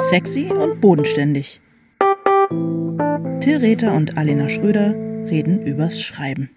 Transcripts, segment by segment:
Sexy und bodenständig. Till Rether und Alena Schröder reden übers Schreiben.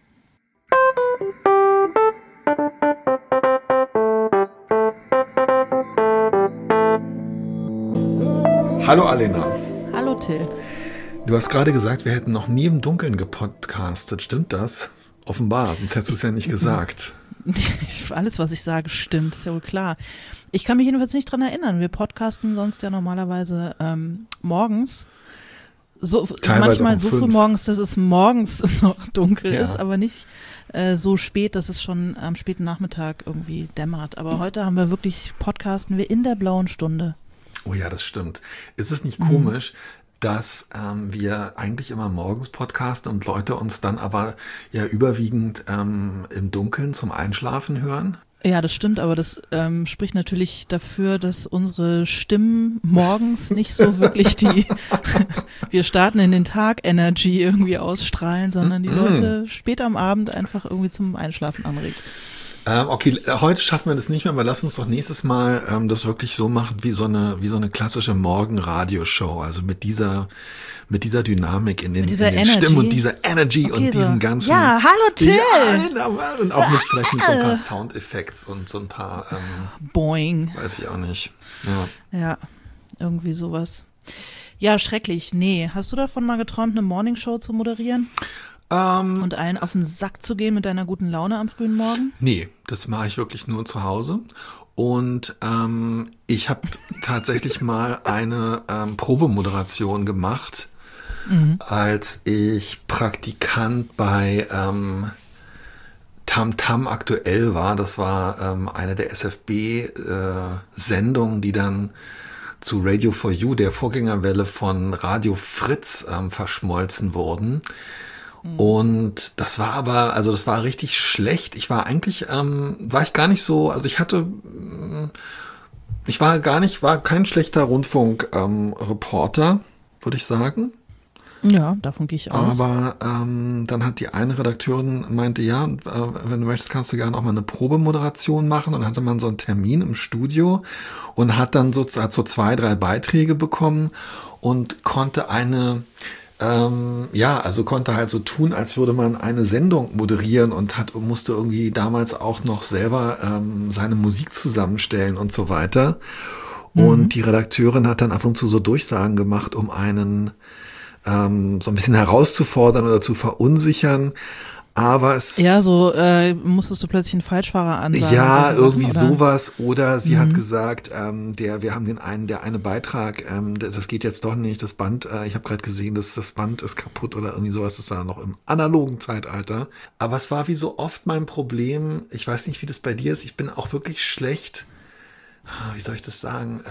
Hallo Alena. Hallo Till. Du hast gerade gesagt, wir hätten noch nie im Dunkeln gepodcastet. Stimmt das? Offenbar, sonst hättest du es ja nicht gesagt. Alles, was ich sage, stimmt, ist ja wohl klar. Ich kann mich jedenfalls nicht dran erinnern. Wir podcasten sonst ja normalerweise morgens. So, manchmal so früh morgens, dass es morgens noch dunkel ist, aber nicht so spät, dass es schon am späten Nachmittag irgendwie dämmert. Aber heute haben wir wirklich, podcasten wir in der blauen Stunde. Oh ja, das stimmt. Ist es nicht komisch, dass wir eigentlich immer morgens podcasten und Leute uns dann aber ja überwiegend im Dunkeln zum Einschlafen hören? Ja, das stimmt, aber das spricht natürlich dafür, dass unsere Stimmen morgens nicht so wirklich wir starten in den Tag Energy irgendwie ausstrahlen, sondern die Leute spät am Abend einfach irgendwie zum Einschlafen anregt. Okay, heute schaffen wir das nicht mehr, aber lass uns doch nächstes Mal das wirklich so machen wie so eine klassische Morgenradioshow, also mit dieser Dynamik in den Stimmen und dieser Energy und diesem ganzen. Ja, hallo Till! Ja, und auch vielleicht mit so ein paar Soundeffekts und so ein paar Boing. Weiß ich auch nicht. Ja, irgendwie sowas. Ja, schrecklich. Nee, hast du davon mal geträumt, eine Morningshow zu moderieren? Und allen auf den Sack zu gehen mit deiner guten Laune am frühen Morgen? Nee, das mache ich wirklich nur zu Hause. Und ich habe tatsächlich mal eine Probemoderation gemacht, als ich Praktikant bei Tam Tam aktuell war. Das war eine der SFB-Sendungen, die dann zu Radio for You, der Vorgängerwelle von Radio Fritz, verschmolzen wurden. Und das war aber, also das war richtig schlecht. Ich war eigentlich, war ich gar nicht so, also war kein schlechter Rundfunk-Reporter, würde ich sagen. Ja, davon gehe ich aus. Aber dann hat die eine Redakteurin meinte, ja, wenn du möchtest, kannst du gerne auch mal eine Probemoderation machen. Und dann hatte man so einen Termin im Studio und hat dann so 2-3 Beiträge bekommen und konnte konnte halt so tun, als würde man eine Sendung moderieren und musste irgendwie damals auch noch selber seine Musik zusammenstellen und so weiter. Und die Redakteurin hat dann ab und zu so Durchsagen gemacht, um einen so ein bisschen herauszufordern oder zu verunsichern. Aber musstest du plötzlich einen Falschfahrer ansagen? Ja, irgendwie machen, sowas. Oder sie hat gesagt, wir haben der eine Beitrag, das geht jetzt doch nicht, das Band, ich habe gerade gesehen, das Band ist kaputt oder irgendwie sowas, das war noch im analogen Zeitalter. Aber es war wie so oft mein Problem, ich weiß nicht, wie das bei dir ist, ich bin auch wirklich schlecht, wie soll ich das sagen,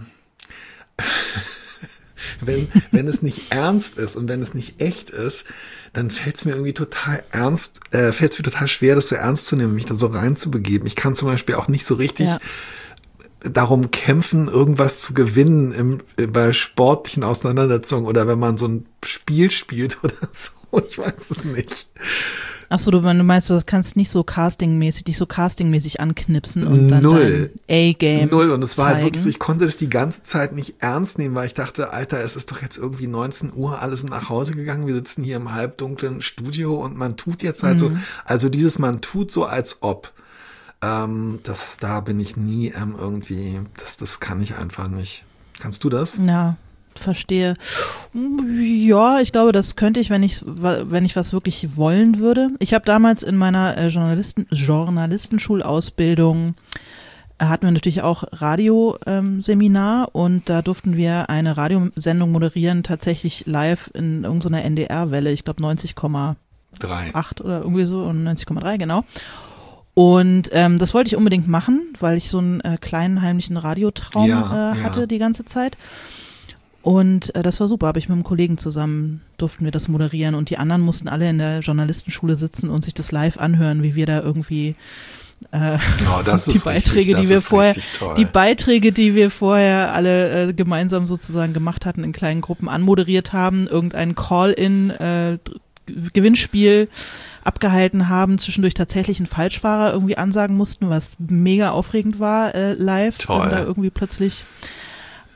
wenn es nicht ernst ist und wenn es nicht echt ist, dann fällt es mir irgendwie total schwer, das so ernst zu nehmen, mich da so reinzubegeben. Ich kann zum Beispiel auch nicht so richtig darum kämpfen, irgendwas zu gewinnen bei sportlichen Auseinandersetzungen oder wenn man so ein Spiel spielt oder so. Ich weiß es nicht. Achso, du meinst, du kannst dich so castingmäßig anknipsen und dann dein A-Game Null. Und es war zeigen. halt wirklich so, ich konnte das die ganze Zeit nicht ernst nehmen, weil ich dachte, Alter, es ist doch jetzt irgendwie 19 Uhr, alle sind nach Hause gegangen, wir sitzen hier im halbdunklen Studio und man tut jetzt halt so, also man tut so als ob. Da bin ich nie irgendwie, das kann ich einfach nicht. Kannst du das? Ja. Verstehe. Ja, ich glaube, das könnte ich, wenn ich was wirklich wollen würde. Ich habe damals in meiner Journalistenschulausbildung hatten wir natürlich auch Radioseminar und da durften wir eine Radiosendung moderieren, tatsächlich live in irgendeiner NDR-Welle, ich glaube 90,8 oder irgendwie so und 90,3, genau. Und das wollte ich unbedingt machen, weil ich so einen kleinen heimlichen Radiotraum hatte die ganze Zeit. Und das war super, habe ich mit einem Kollegen zusammen, durften wir das moderieren und die anderen mussten alle in der Journalistenschule sitzen und sich das live anhören, wie wir da irgendwie die Beiträge, die wir vorher alle gemeinsam sozusagen gemacht hatten, in kleinen Gruppen anmoderiert haben, irgendein Call-in Gewinnspiel abgehalten haben, zwischendurch tatsächlich einen Falschfahrer irgendwie ansagen mussten, was mega aufregend war live. Toll. Da irgendwie plötzlich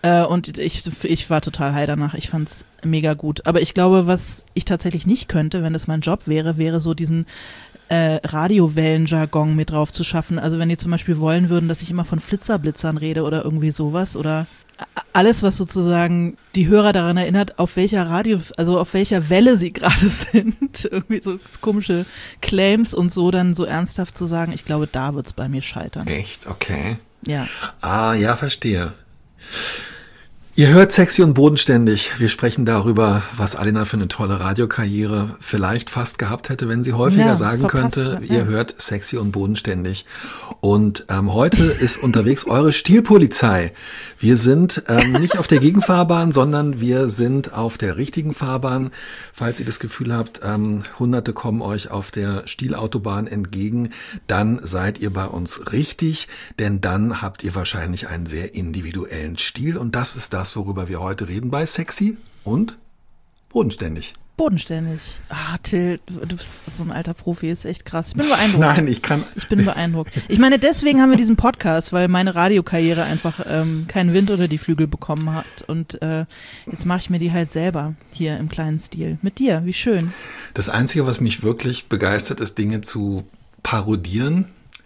Und ich war total high danach. Ich fand's mega gut. Aber ich glaube, was ich tatsächlich nicht könnte, wenn das mein Job wäre so diesen Radiowellen-Jargon mit drauf zu schaffen. Also wenn die zum Beispiel wollen würden, dass ich immer von Flitzerblitzern rede oder irgendwie sowas oder alles, was sozusagen die Hörer daran erinnert, auf welcher auf welcher Welle sie gerade sind. Irgendwie so komische Claims und so dann so ernsthaft zu sagen, ich glaube, da wird's bei mir scheitern. Echt? Okay. Ja. Ah, ja, verstehe. Ihr hört Sexy und Bodenständig. Wir sprechen darüber, was Alena für eine tolle Radiokarriere vielleicht fast gehabt hätte, wenn sie häufiger sagen könnte, ihr hört Sexy und Bodenständig. Und heute ist unterwegs eure Stilpolizei. Wir sind nicht auf der Gegenfahrbahn, sondern wir sind auf der richtigen Fahrbahn. Falls ihr das Gefühl habt, Hunderte kommen euch auf der Stilautobahn entgegen, dann seid ihr bei uns richtig, denn dann habt ihr wahrscheinlich einen sehr individuellen Stil und das ist das, worüber wir heute reden bei Sexy und Bodenständig. Bodenständig. Ah, Till, du bist so ein alter Profi, ist echt krass. Ich bin beeindruckt. Nein, Ich bin beeindruckt. Ich meine, deswegen haben wir diesen Podcast, weil meine Radiokarriere einfach keinen Wind unter die Flügel bekommen hat. Und jetzt mache ich mir die halt selber hier im kleinen Stil. Mit dir, wie schön. Das Einzige, was mich wirklich begeistert, ist, Dinge zu parodieren.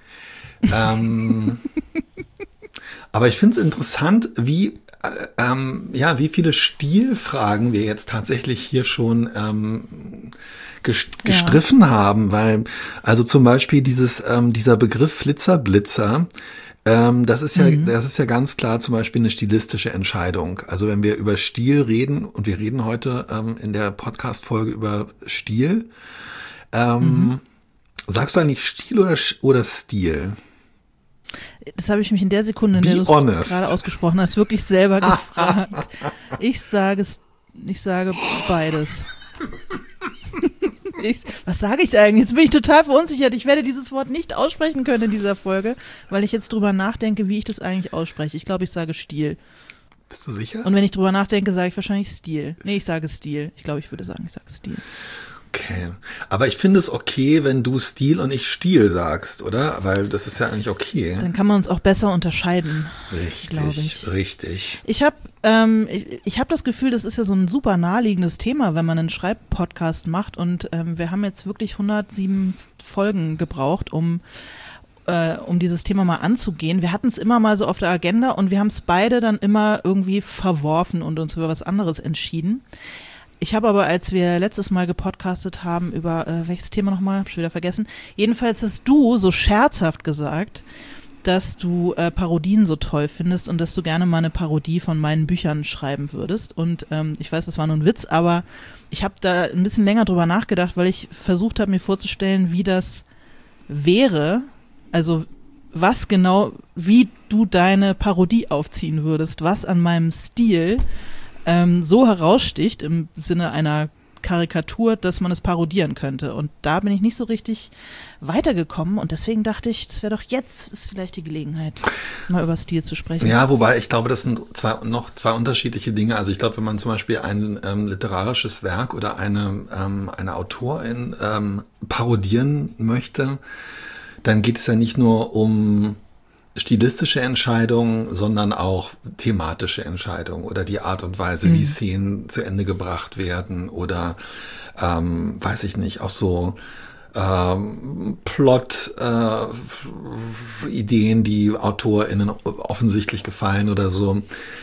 Aber ich finde es interessant, wie viele Stilfragen wir jetzt tatsächlich hier schon gestriffen haben, weil also zum Beispiel dieser Begriff Flitzerblitzer, das ist ja ganz klar zum Beispiel eine stilistische Entscheidung. Also wenn wir über Stil reden und wir reden heute in der Podcast-Folge über Stil, sagst du eigentlich Stil oder Stil? Das habe ich mich in der Sekunde, in der du es gerade ausgesprochen hast, wirklich selber gefragt. Ich sage beides. Was sage ich eigentlich? Jetzt bin ich total verunsichert. Ich werde dieses Wort nicht aussprechen können in dieser Folge, weil ich jetzt drüber nachdenke, wie ich das eigentlich ausspreche. Ich glaube, ich sage Stil. Bist du sicher? Und wenn ich drüber nachdenke, sage ich wahrscheinlich Stil. Nee, ich sage Stil. Ich glaube, ich würde sagen, ich sage Stil. Okay. Aber ich finde es okay, wenn du Stil und ich Stil sagst, oder? Weil das ist ja eigentlich okay. Dann kann man uns auch besser unterscheiden. Richtig, richtig. Ich habe das Gefühl, das ist ja so ein super naheliegendes Thema, wenn man einen Schreibpodcast macht. Und wir haben jetzt wirklich 107 Folgen gebraucht, um dieses Thema mal anzugehen. Wir hatten es immer mal so auf der Agenda und wir haben es beide dann immer irgendwie verworfen und uns über was anderes entschieden. Ich habe aber, als wir letztes Mal gepodcastet haben, über welches Thema nochmal, hab ich wieder vergessen. Jedenfalls hast du so scherzhaft gesagt, dass du Parodien so toll findest und dass du gerne mal eine Parodie von meinen Büchern schreiben würdest. Und ich weiß, das war nur ein Witz, aber ich habe da ein bisschen länger drüber nachgedacht, weil ich versucht habe, mir vorzustellen, wie das wäre, also was genau, wie du deine Parodie aufziehen würdest, was an meinem Stil so heraussticht im Sinne einer Karikatur, dass man es parodieren könnte. Und da bin ich nicht so richtig weitergekommen und deswegen dachte ich, das wäre doch jetzt ist vielleicht die Gelegenheit, mal über Stil zu sprechen. Ja, wobei ich glaube, das sind noch zwei unterschiedliche Dinge. Also ich glaube, wenn man zum Beispiel ein literarisches Werk oder eine Autorin parodieren möchte, dann geht es ja nicht nur um stilistische Entscheidungen, sondern auch thematische Entscheidungen oder die Art und Weise, wie Szenen zu Ende gebracht werden oder weiß ich nicht, auch so Plot-Ideen, die AutorInnen offensichtlich gefallen oder so.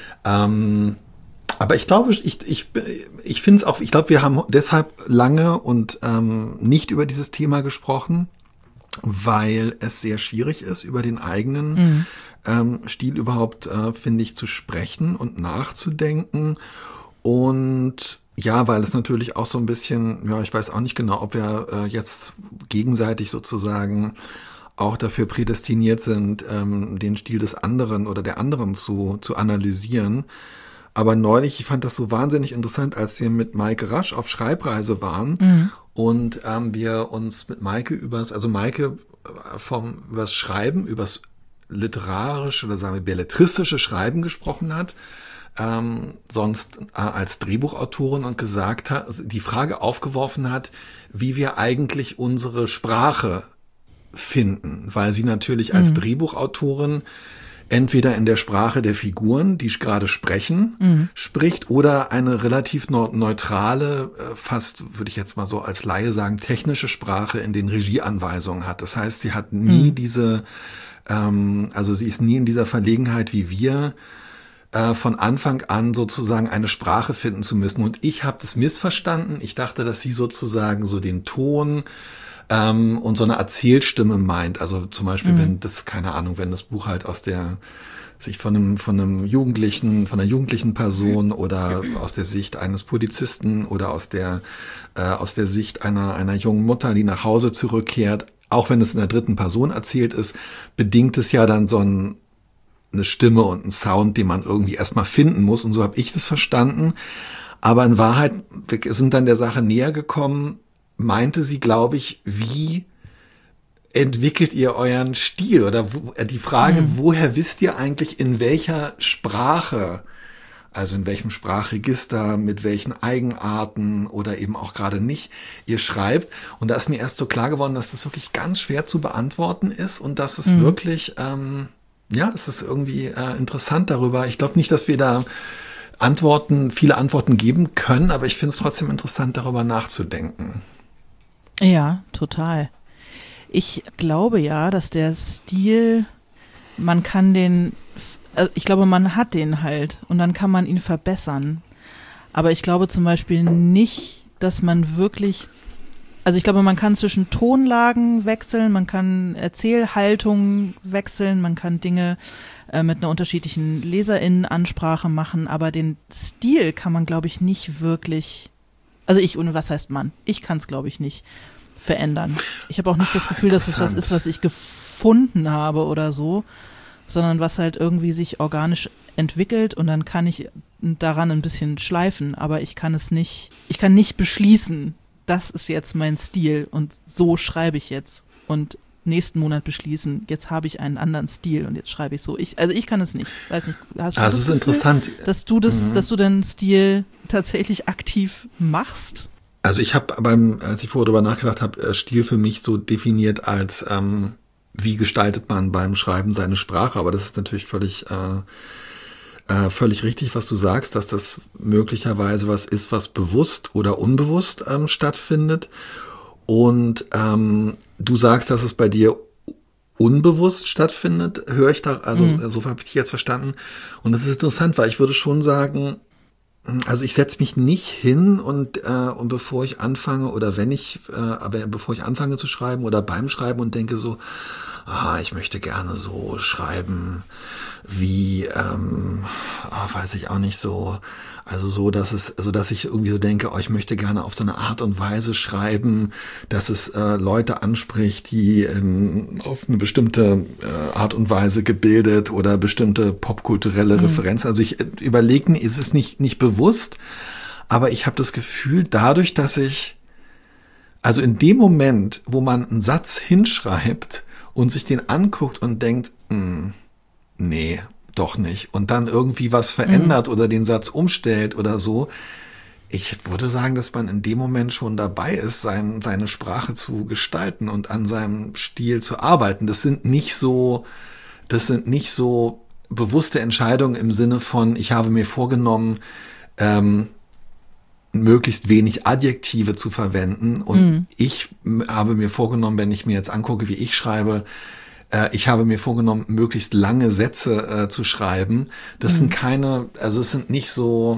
Aber ich glaube, ich finde es auch, ich glaube, wir haben deshalb lange und nicht über dieses Thema gesprochen, weil es sehr schwierig ist, über den eigenen Stil überhaupt, finde ich, zu sprechen und nachzudenken. Und ja, weil es natürlich auch so ein bisschen, ja, ich weiß auch nicht genau, ob wir jetzt gegenseitig sozusagen auch dafür prädestiniert sind, den Stil des anderen oder der anderen zu analysieren. Aber neulich, ich fand das so wahnsinnig interessant, als wir mit Maike Rasch auf Schreibreise waren und wir uns mit Maike übers Schreiben, übers literarische oder sagen wir belletristische Schreiben gesprochen hat, sonst als Drehbuchautorin und gesagt hat, die Frage aufgeworfen hat, wie wir eigentlich unsere Sprache finden, weil sie natürlich als Drehbuchautorin entweder in der Sprache der Figuren, die gerade sprechen, spricht, oder eine relativ neutrale, fast, würde ich jetzt mal so als Laie sagen, technische Sprache in den Regieanweisungen hat. Das heißt, sie hat nie diese, also sie ist nie in dieser Verlegenheit wie wir, von Anfang an sozusagen eine Sprache finden zu müssen. Und ich habe das missverstanden. Ich dachte, dass sie sozusagen so den Ton und so eine Erzählstimme meint. Also zum Beispiel, wenn das, keine Ahnung, wenn das Buch halt sich von einer jugendlichen Person oder aus der Sicht eines Polizisten oder aus der Sicht einer jungen Mutter, die nach Hause zurückkehrt, auch wenn es in der dritten Person erzählt ist, bedingt es ja dann so eine Stimme und einen Sound, den man irgendwie erstmal finden muss. Und so habe ich das verstanden. Aber in Wahrheit, wir sind dann der Sache näher gekommen, meinte sie, glaube ich, wie entwickelt ihr euren Stil? Oder die Frage, woher wisst ihr eigentlich, in welcher Sprache, also in welchem Sprachregister, mit welchen Eigenarten oder eben auch gerade nicht ihr schreibt? Und da ist mir erst so klar geworden, dass das wirklich ganz schwer zu beantworten ist und dass es wirklich, es ist irgendwie interessant darüber. Ich glaube nicht, dass wir da viele Antworten geben können, aber ich finde es trotzdem interessant, darüber nachzudenken. Ja, total. Ich glaube ja, dass der Stil, ich glaube, man hat den halt und dann kann man ihn verbessern. Aber ich glaube zum Beispiel nicht, dass man wirklich, also ich glaube, man kann zwischen Tonlagen wechseln, man kann Erzählhaltung wechseln, man kann Dinge mit einer unterschiedlichen LeserInnen-Ansprache machen, aber den Stil kann man, glaube ich, nicht wirklich, was heißt man? Ich kann es, glaube ich, nicht verändern. Ich habe auch nicht das Gefühl, dass es was ist, was ich gefunden habe oder so, sondern was halt irgendwie sich organisch entwickelt und dann kann ich daran ein bisschen schleifen, aber ich kann nicht beschließen, das ist jetzt mein Stil und so schreibe ich jetzt und nächsten Monat beschließen, jetzt habe ich einen anderen Stil und jetzt schreibe ich so. Ich kann es nicht. Weiß nicht, hast du das ist Gefühl, interessant, dass du deinen Stil tatsächlich aktiv machst? Also ich habe als ich vorher darüber nachgedacht habe, Stil für mich so definiert als wie gestaltet man beim Schreiben seine Sprache, aber das ist natürlich völlig richtig, was du sagst, dass das möglicherweise was ist, was bewusst oder unbewusst stattfindet. Und du sagst, dass es bei dir unbewusst stattfindet, höre ich da, also so habe ich dich jetzt verstanden. Und das ist interessant, weil ich würde schon sagen, also ich setze mich nicht hin und bevor ich anfange bevor ich anfange zu schreiben oder beim Schreiben und denke so, ich möchte gerne so schreiben wie, weiß ich auch nicht so, also so, dass ich irgendwie so denke, ich möchte gerne auf so eine Art und Weise schreiben, dass es Leute anspricht, die auf eine bestimmte Art und Weise gebildet oder bestimmte popkulturelle Referenzen. Also ich überlege mir, ist es nicht bewusst, aber ich habe das Gefühl, dadurch, dass also in dem Moment, wo man einen Satz hinschreibt und sich den anguckt und denkt, nee, doch nicht. Und dann irgendwie was verändert oder den Satz umstellt oder so. Ich würde sagen, dass man in dem Moment schon dabei ist, seine Sprache zu gestalten und an seinem Stil zu arbeiten. Das sind nicht so bewusste Entscheidungen im Sinne von, ich habe mir vorgenommen, möglichst wenig Adjektive zu verwenden. Und ich habe mir vorgenommen, wenn ich mir jetzt angucke, wie ich schreibe, ich habe mir vorgenommen, möglichst lange Sätze zu schreiben. Das sind nicht so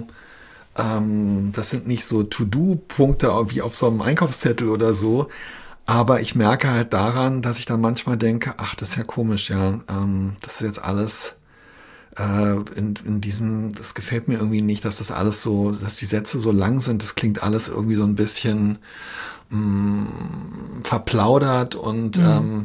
To-Do-Punkte wie auf so einem Einkaufszettel oder so. Aber ich merke halt daran, dass ich dann manchmal denke, das ist ja komisch, ja, das ist jetzt alles in diesem, das gefällt mir irgendwie nicht, dass das alles so, dass die Sätze so lang sind. Das klingt alles irgendwie so ein bisschen verplaudert und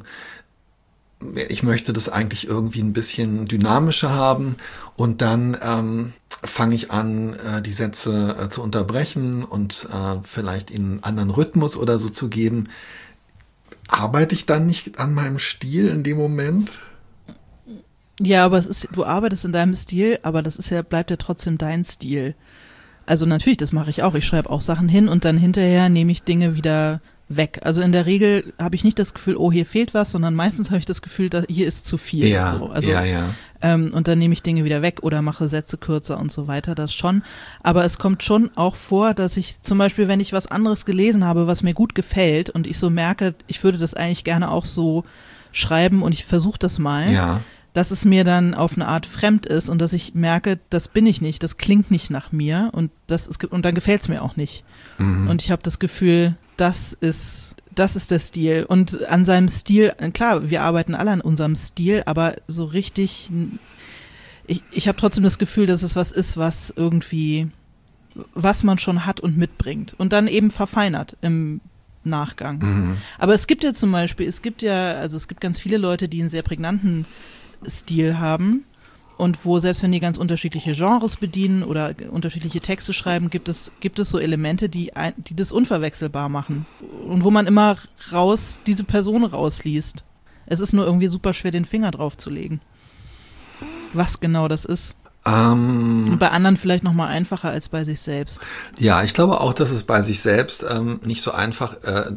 ich möchte das eigentlich irgendwie ein bisschen dynamischer haben und dann fange ich an, die Sätze zu unterbrechen und vielleicht ihnen einen anderen Rhythmus oder so zu geben. Arbeite ich dann nicht an meinem Stil in dem Moment? Ja, aber du arbeitest in deinem Stil, aber bleibt ja trotzdem dein Stil. Also natürlich, das mache ich auch. Ich schreibe auch Sachen hin und dann hinterher nehme ich Dinge wieder weg. Also in der Regel habe ich nicht das Gefühl, oh, hier fehlt was, sondern meistens habe ich das Gefühl, hier ist zu viel. Ja, so. Also, ja. Und dann nehme ich Dinge wieder weg oder mache Sätze kürzer und so weiter, das schon. Aber es kommt schon auch vor, dass ich zum Beispiel, wenn ich was anderes gelesen habe, was mir gut gefällt und ich so merke, ich würde das eigentlich gerne auch so schreiben und ich versuche das mal, dass es mir dann auf eine Art fremd ist und dass ich merke, das bin ich nicht, das klingt nicht nach mir und dann gefällt es mir auch nicht. Und ich habe das Gefühl, das ist der Stil. Und an seinem Stil, klar, wir arbeiten alle an unserem Stil, aber so richtig, ich habe trotzdem das Gefühl, dass es was ist, was man schon hat und mitbringt und dann eben verfeinert im Nachgang. Aber es gibt ja zum Beispiel, es gibt ganz viele Leute, die einen sehr prägnanten Stil haben und wo selbst wenn die ganz unterschiedliche Genres bedienen oder unterschiedliche Texte schreiben, gibt es so Elemente, die das unverwechselbar machen und wo man immer diese Person rausliest. Es ist nur irgendwie super schwer, den Finger drauf zu legen. Was genau das ist. Und bei anderen vielleicht noch mal einfacher als bei sich selbst. Ja, ich glaube auch, dass es bei sich selbst nicht so einfach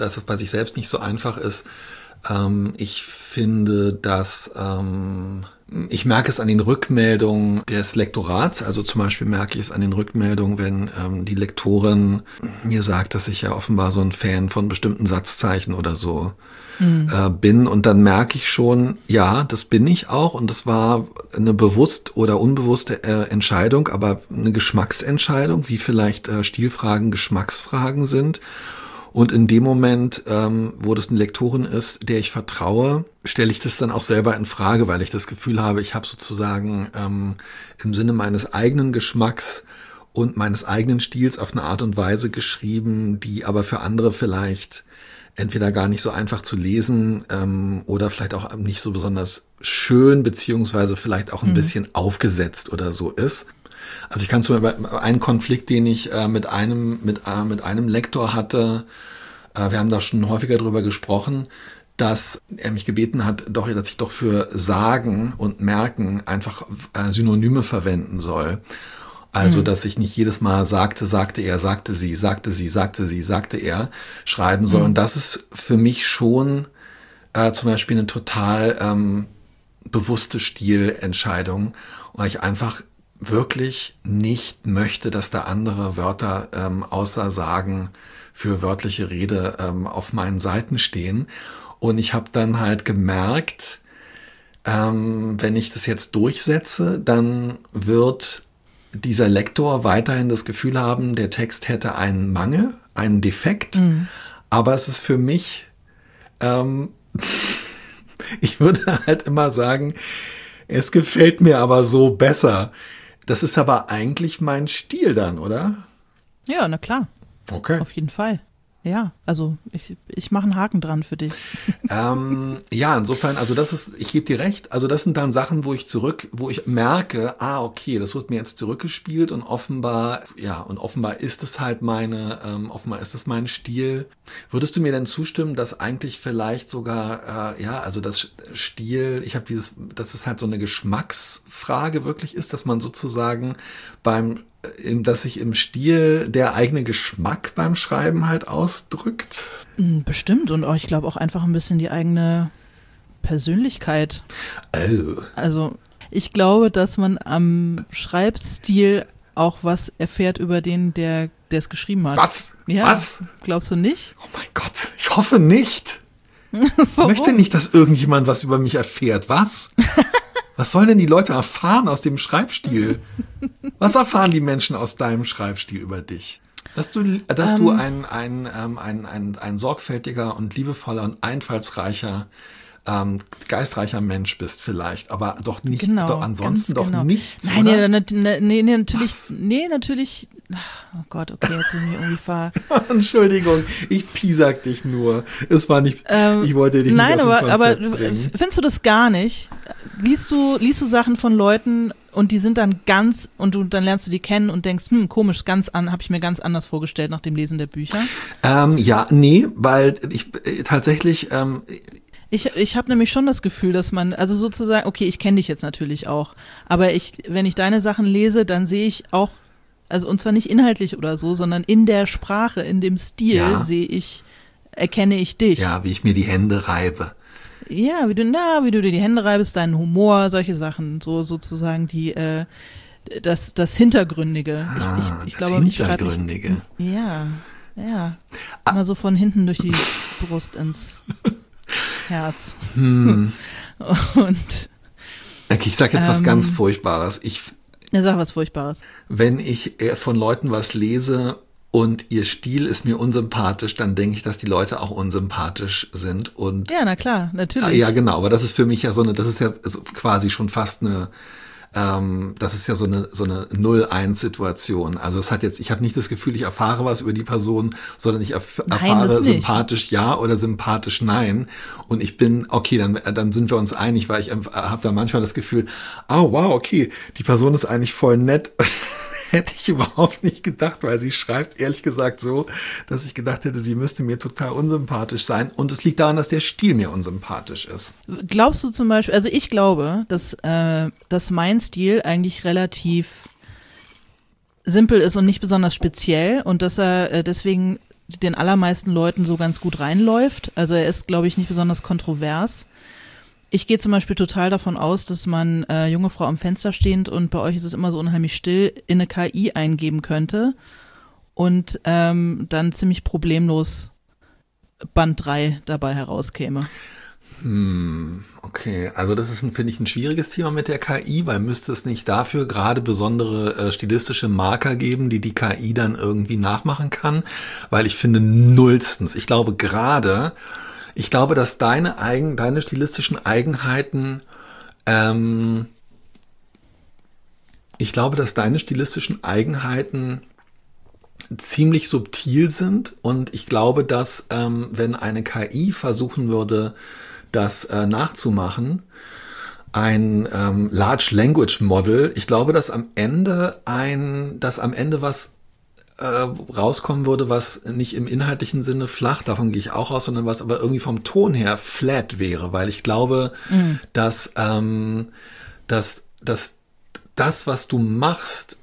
ist. Ich finde, dass ich merke es an den Rückmeldungen des Lektorats, also zum Beispiel merke ich es an den Rückmeldungen, wenn die Lektorin mir sagt, dass ich ja offenbar so ein Fan von bestimmten Satzzeichen oder so bin und dann merke ich schon, ja, das bin ich auch und das war eine bewusst oder unbewusste Entscheidung, aber eine Geschmacksentscheidung, wie vielleicht Stilfragen Geschmacksfragen sind. Und in dem Moment, wo das eine Lektorin ist, der ich vertraue, stelle ich das dann auch selber in Frage, weil ich das Gefühl habe, ich habe sozusagen im Sinne meines eigenen Geschmacks und meines eigenen Stils auf eine Art und Weise geschrieben, die aber für andere vielleicht entweder gar nicht so einfach zu lesen oder vielleicht auch nicht so besonders schön, beziehungsweise vielleicht auch ein bisschen aufgesetzt oder so ist. Also ich kann zum Beispiel einen Konflikt, den ich mit einem Lektor hatte, wir haben da schon häufiger drüber gesprochen, dass er mich gebeten hat, dass ich doch für sagen und merken einfach Synonyme verwenden soll. Also, dass ich nicht jedes Mal sagte er, sagte sie, sagte er schreiben soll. Und das ist für mich schon zum Beispiel eine total bewusste Stilentscheidung, weil ich einfach wirklich nicht möchte, dass da andere Wörter außer Sagen für wörtliche Rede auf meinen Seiten stehen. Und ich habe dann halt gemerkt, wenn ich das jetzt durchsetze, dann wird dieser Lektor weiterhin das Gefühl haben, der Text hätte einen Mangel, einen Defekt. Aber es ist für mich, ich würde halt immer sagen, es gefällt mir aber so besser. Das ist aber eigentlich mein Stil dann, oder? Ja, na klar. Okay. Auf jeden Fall. Ja, also ich mache einen Haken dran für dich. Ja, insofern, also ich gebe dir recht, also das sind dann Sachen, wo ich merke, okay, das wird mir jetzt zurückgespielt und offenbar ist es halt offenbar ist es mein Stil. Würdest du mir denn zustimmen, dass eigentlich vielleicht sogar, also das Stil, dass es halt so eine Geschmacksfrage wirklich ist, dass man sozusagen dass sich im Stil der eigene Geschmack beim Schreiben halt ausdrückt? Bestimmt und ich glaube auch einfach ein bisschen die eigene Persönlichkeit. Oh. Also ich glaube, dass man am Schreibstil auch was erfährt über den, der es geschrieben hat. Was? Ja, was? Glaubst du nicht? Oh mein Gott, ich hoffe nicht. Ich möchte nicht, dass irgendjemand was über mich erfährt. Was? Was sollen denn die Leute erfahren aus dem Schreibstil? Was erfahren die Menschen aus deinem Schreibstil über dich? Dass du ein sorgfältiger und liebevoller und einfallsreicher, geistreicher Mensch bist vielleicht, aber doch nicht, ansonsten doch nichts, oder? Natürlich. Oh Gott, okay, jetzt bin ich irgendwie Entschuldigung, ich piesag dich nur. Es war nicht, ich wollte dich nicht aus dem Konzept bringen. Findest du das gar nicht? Liest du Sachen von Leuten und die sind dann dann lernst du die kennen und denkst, komisch, habe ich mir ganz anders vorgestellt nach dem Lesen der Bücher? Weil ich tatsächlich Ich habe nämlich schon das Gefühl, dass man, also sozusagen, okay, ich kenne dich jetzt natürlich auch, aber wenn ich deine Sachen lese, dann sehe ich auch, also und zwar nicht inhaltlich oder so, sondern in der Sprache, in dem Stil sehe ich erkenne ich dich. Ja, wie ich mir die Hände reibe. Ja, wie du dir die Hände reibst, deinen Humor, solche Sachen, so sozusagen das Hintergründige. Ich Das glaube, Hintergründige. Ja. Immer so von hinten durch die Brust ins Herz. Und Okay, ich sag jetzt was ganz Furchtbares. Sag was Furchtbares. Wenn ich von Leuten was lese und ihr Stil ist mir unsympathisch, dann denke ich, dass die Leute auch unsympathisch sind. Und ja, na klar, natürlich. Ja, genau, aber das ist für mich ja das ist ja so quasi schon fast das ist ja so eine 0-1-Situation. Also ich habe nicht das Gefühl, ich erfahre was über die Person, sondern ich erfahre sympathisch ja oder sympathisch nein. Und ich bin, okay, dann sind wir uns einig, weil ich habe da manchmal das Gefühl, oh wow, okay, die Person ist eigentlich voll nett. Hätte ich überhaupt nicht gedacht, weil sie schreibt ehrlich gesagt so, dass ich gedacht hätte, sie müsste mir total unsympathisch sein. Und es liegt daran, dass der Stil mir unsympathisch ist. Glaubst du zum Beispiel, also ich glaube, dass mein Stil eigentlich relativ simpel ist und nicht besonders speziell und dass er deswegen den allermeisten Leuten so ganz gut reinläuft. Also er ist, glaube ich, nicht besonders kontrovers. Ich gehe zum Beispiel total davon aus, dass man junge Frau am Fenster stehend und bei euch ist es immer so unheimlich still, in eine KI eingeben könnte und dann ziemlich problemlos Band 3 dabei herauskäme. Okay, also das ist, finde ich, ein schwieriges Thema mit der KI, weil müsste es nicht dafür gerade besondere stilistische Marker geben, die KI dann irgendwie nachmachen kann, weil ich finde nullstens, ich glaube, dass deine stilistischen Eigenheiten, ziemlich subtil sind und ich glaube, dass wenn eine KI versuchen würde, das nachzumachen, ein Large Language Model, ich glaube, dass am Ende was rauskommen würde, was nicht im inhaltlichen Sinne flach, davon gehe ich auch aus, sondern was aber irgendwie vom Ton her flat wäre, weil ich glaube, dass das, was du machst,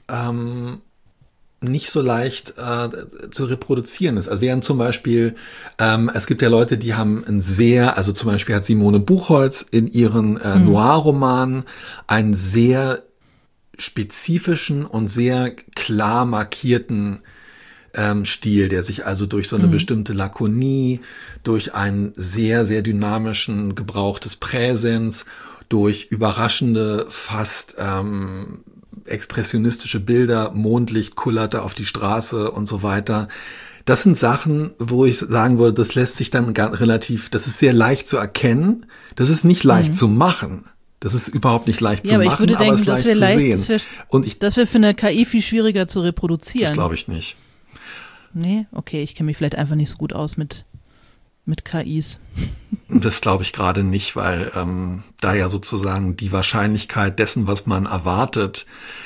nicht so leicht zu reproduzieren ist. Also während zum Beispiel, es gibt ja Leute, die haben also zum Beispiel hat Simone Buchholz in ihren Noir-Romanen einen sehr spezifischen und sehr klar markierten Stil, der sich also durch so eine bestimmte Lakonie, durch einen sehr, sehr dynamischen Gebrauch des Präsens, durch überraschende, fast expressionistische Bilder, Mondlicht kullerte auf die Straße und so weiter. Das sind Sachen, wo ich sagen würde, das lässt sich dann das ist sehr leicht zu erkennen, das ist nicht leicht zu machen. Das ist überhaupt nicht leicht zu machen, aber es ist leicht zu sehen. Das wäre für eine KI viel schwieriger zu reproduzieren. Das glaube ich nicht. Nee, okay, ich kenne mich vielleicht einfach nicht so gut aus mit KIs. Das glaube ich gerade nicht, weil da ja sozusagen die Wahrscheinlichkeit dessen, was man erwartet,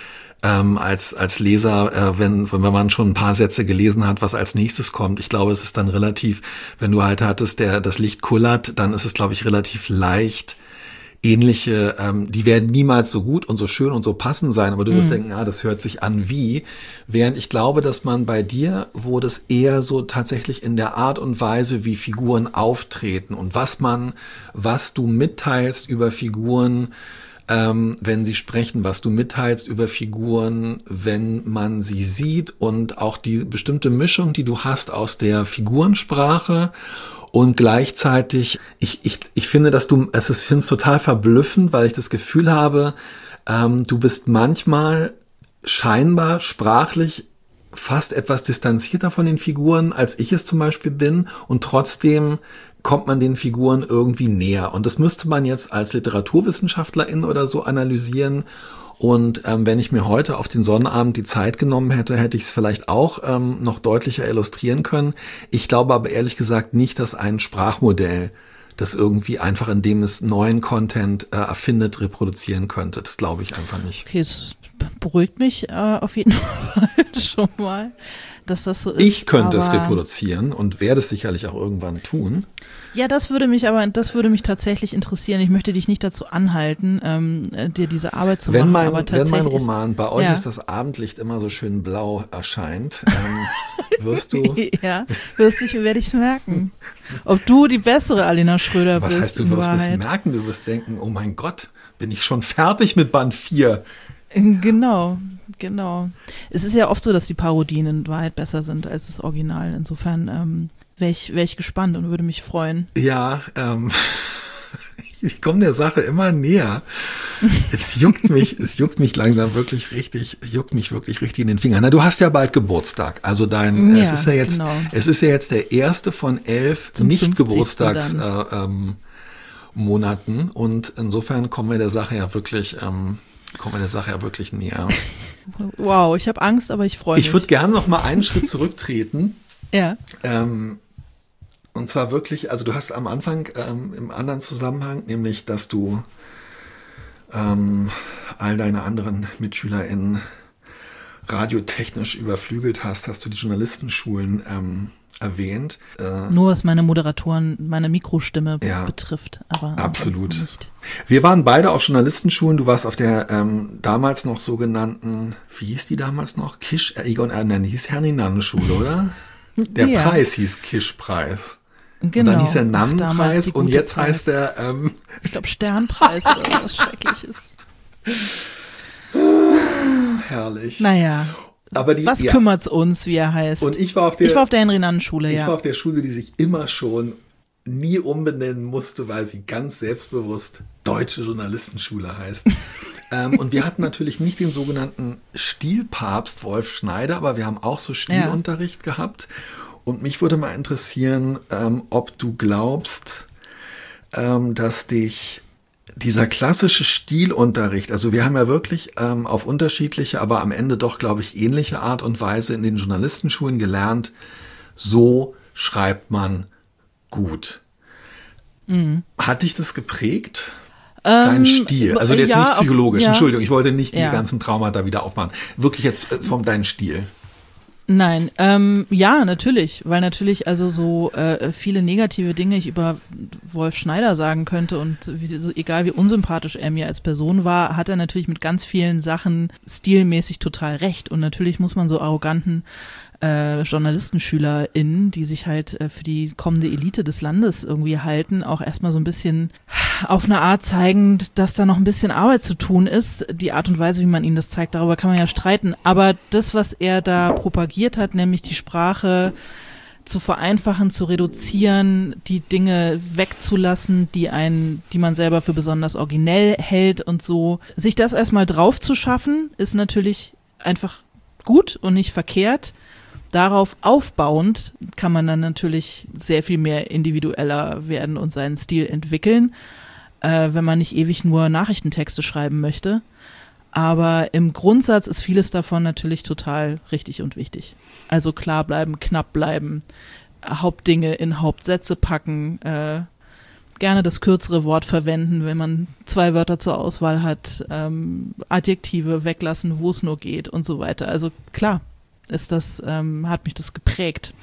als Leser, wenn man schon ein paar Sätze gelesen hat, was als nächstes kommt, ich glaube, es ist dann relativ, wenn du halt hattest, das Licht kullert, dann ist es, glaube ich, relativ leicht, ähnliche, die werden niemals so gut und so schön und so passend sein, aber du wirst denken, das hört sich an wie, während ich glaube, dass man bei dir, wo das eher so tatsächlich in der Art und Weise, wie Figuren auftreten und was du mitteilst über Figuren, wenn sie sprechen, was du mitteilst über Figuren, wenn man sie sieht und auch die bestimmte Mischung, die du hast aus der Figurensprache. Und gleichzeitig, ich finde, ich finde es total verblüffend, weil ich das Gefühl habe, du bist manchmal scheinbar sprachlich fast etwas distanzierter von den Figuren, als ich es zum Beispiel bin. Und trotzdem kommt man den Figuren irgendwie näher. Und das müsste man jetzt als Literaturwissenschaftlerin oder so analysieren. Und wenn ich mir heute auf den Sonnabend die Zeit genommen hätte, hätte ich es vielleicht auch noch deutlicher illustrieren können. Ich glaube aber ehrlich gesagt nicht, dass ein Sprachmodell, das irgendwie einfach, indem es neuen Content erfindet, reproduzieren könnte. Das glaube ich einfach nicht. Okay, es beruhigt mich auf jeden Fall schon mal. dass das so ist. Ich könnte es reproduzieren und werde es sicherlich auch irgendwann tun. Ja, das würde mich tatsächlich interessieren. Ich möchte dich nicht dazu anhalten, dir diese Arbeit zu machen. Wenn mein Roman bei euch ist das Abendlicht immer so schön blau erscheint, wirst du... Ja, werde ich merken. Ob du die bessere Alina Schröder bist. Was heißt, du wirst es merken? Du wirst denken, oh mein Gott, bin ich schon fertig mit Band 4? Genau. Es ist ja oft so, dass die Parodien in Wahrheit besser sind als das Original. Insofern wäre ich gespannt und würde mich freuen. Ja, ich komme der Sache immer näher. Es juckt mich langsam wirklich richtig in den Fingern. Na, du hast ja bald Geburtstag. Also es ist ja jetzt der erste von 11 Nicht-Geburtstagsmonaten und insofern kommen wir der Sache ja wirklich näher. Wow, ich habe Angst, aber ich freue mich. Ich würde gerne noch mal einen Schritt zurücktreten. Ja. Und zwar wirklich, also du hast am Anfang im anderen Zusammenhang, nämlich, dass du all deine anderen MitschülerInnen radiotechnisch überflügelt hast du die Journalistenschulen erwähnt. Nur was meine Mikrostimme betrifft, aber absolut nicht. Wir waren beide auf Journalistenschulen. Du warst auf der damals noch sogenannten, wie hieß die damals noch? Die hieß Herninanne-Schule, oder? Der Preis hieß Kisch-Preis. Genau. Und dann hieß er Nannenpreis und jetzt heißt er ich glaube Sternpreis oder was Schreckliches. Herrlich. Naja. Aber was kümmert's uns, wie er heißt? Und ich war auf der Henry-Nannen-Schule, Ich war auf der Schule, die sich immer schon nie umbenennen musste, weil sie ganz selbstbewusst Deutsche Journalistenschule heißt. Und wir hatten natürlich nicht den sogenannten Stilpapst Wolf Schneider, aber wir haben auch so Stilunterricht gehabt. Und mich würde mal interessieren, ob du glaubst, dass dich dieser klassische Stilunterricht, also wir haben ja wirklich auf unterschiedliche, aber am Ende doch, glaube ich, ähnliche Art und Weise in den Journalistenschulen gelernt, so schreibt man gut. Mhm. Hat dich das geprägt? Dein Stil, also jetzt nicht psychologisch, Entschuldigung, ich wollte nicht die ganzen Traumata wieder aufmachen. Wirklich jetzt von deinem Stil. Nein, ja, natürlich, weil natürlich also so viele negative Dinge ich über Wolf Schneider sagen könnte und egal wie unsympathisch er mir als Person war, hat er natürlich mit ganz vielen Sachen stilmäßig total recht und natürlich muss man so arroganten JournalistenschülerInnen, die sich halt für die kommende Elite des Landes irgendwie halten, auch erstmal so ein bisschen auf eine Art zeigen, dass da noch ein bisschen Arbeit zu tun ist. Die Art und Weise, wie man ihnen das zeigt, darüber kann man ja streiten. Aber das, was er da propagiert hat, nämlich die Sprache zu vereinfachen, zu reduzieren, die Dinge wegzulassen, die man selber für besonders originell hält und so. Sich das erstmal drauf zu schaffen, ist natürlich einfach gut und nicht verkehrt. Darauf aufbauend kann man dann natürlich sehr viel mehr individueller werden und seinen Stil entwickeln, wenn man nicht ewig nur Nachrichtentexte schreiben möchte. Aber im Grundsatz ist vieles davon natürlich total richtig und wichtig. Also klar bleiben, knapp bleiben, Hauptdinge in Hauptsätze packen, gerne das kürzere Wort verwenden, wenn man 2 Wörter zur Auswahl hat, Adjektive weglassen, wo es nur geht und so weiter. Also klar. Hat mich das geprägt.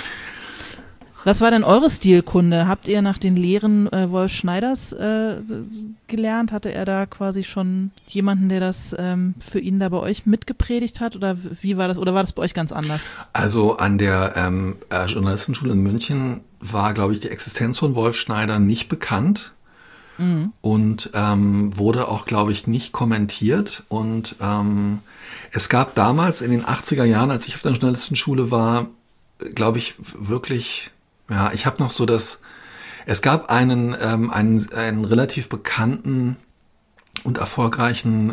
Was war denn eure Stilkunde? Habt ihr nach den Lehren Wolf Schneiders gelernt? Hatte er da quasi schon jemanden, der das für ihn da bei euch mitgepredigt hat? Oder wie war das? Oder war das bei euch ganz anders? Also an der Journalistenschule in München war, glaube ich, die Existenz von Wolf Schneider nicht bekannt. Mhm. Und wurde auch, glaube ich, nicht kommentiert. Und es gab damals in den 80er Jahren, als ich auf der Journalistenschule war, glaube ich, wirklich, ich habe noch so es gab einen relativ bekannten und erfolgreichen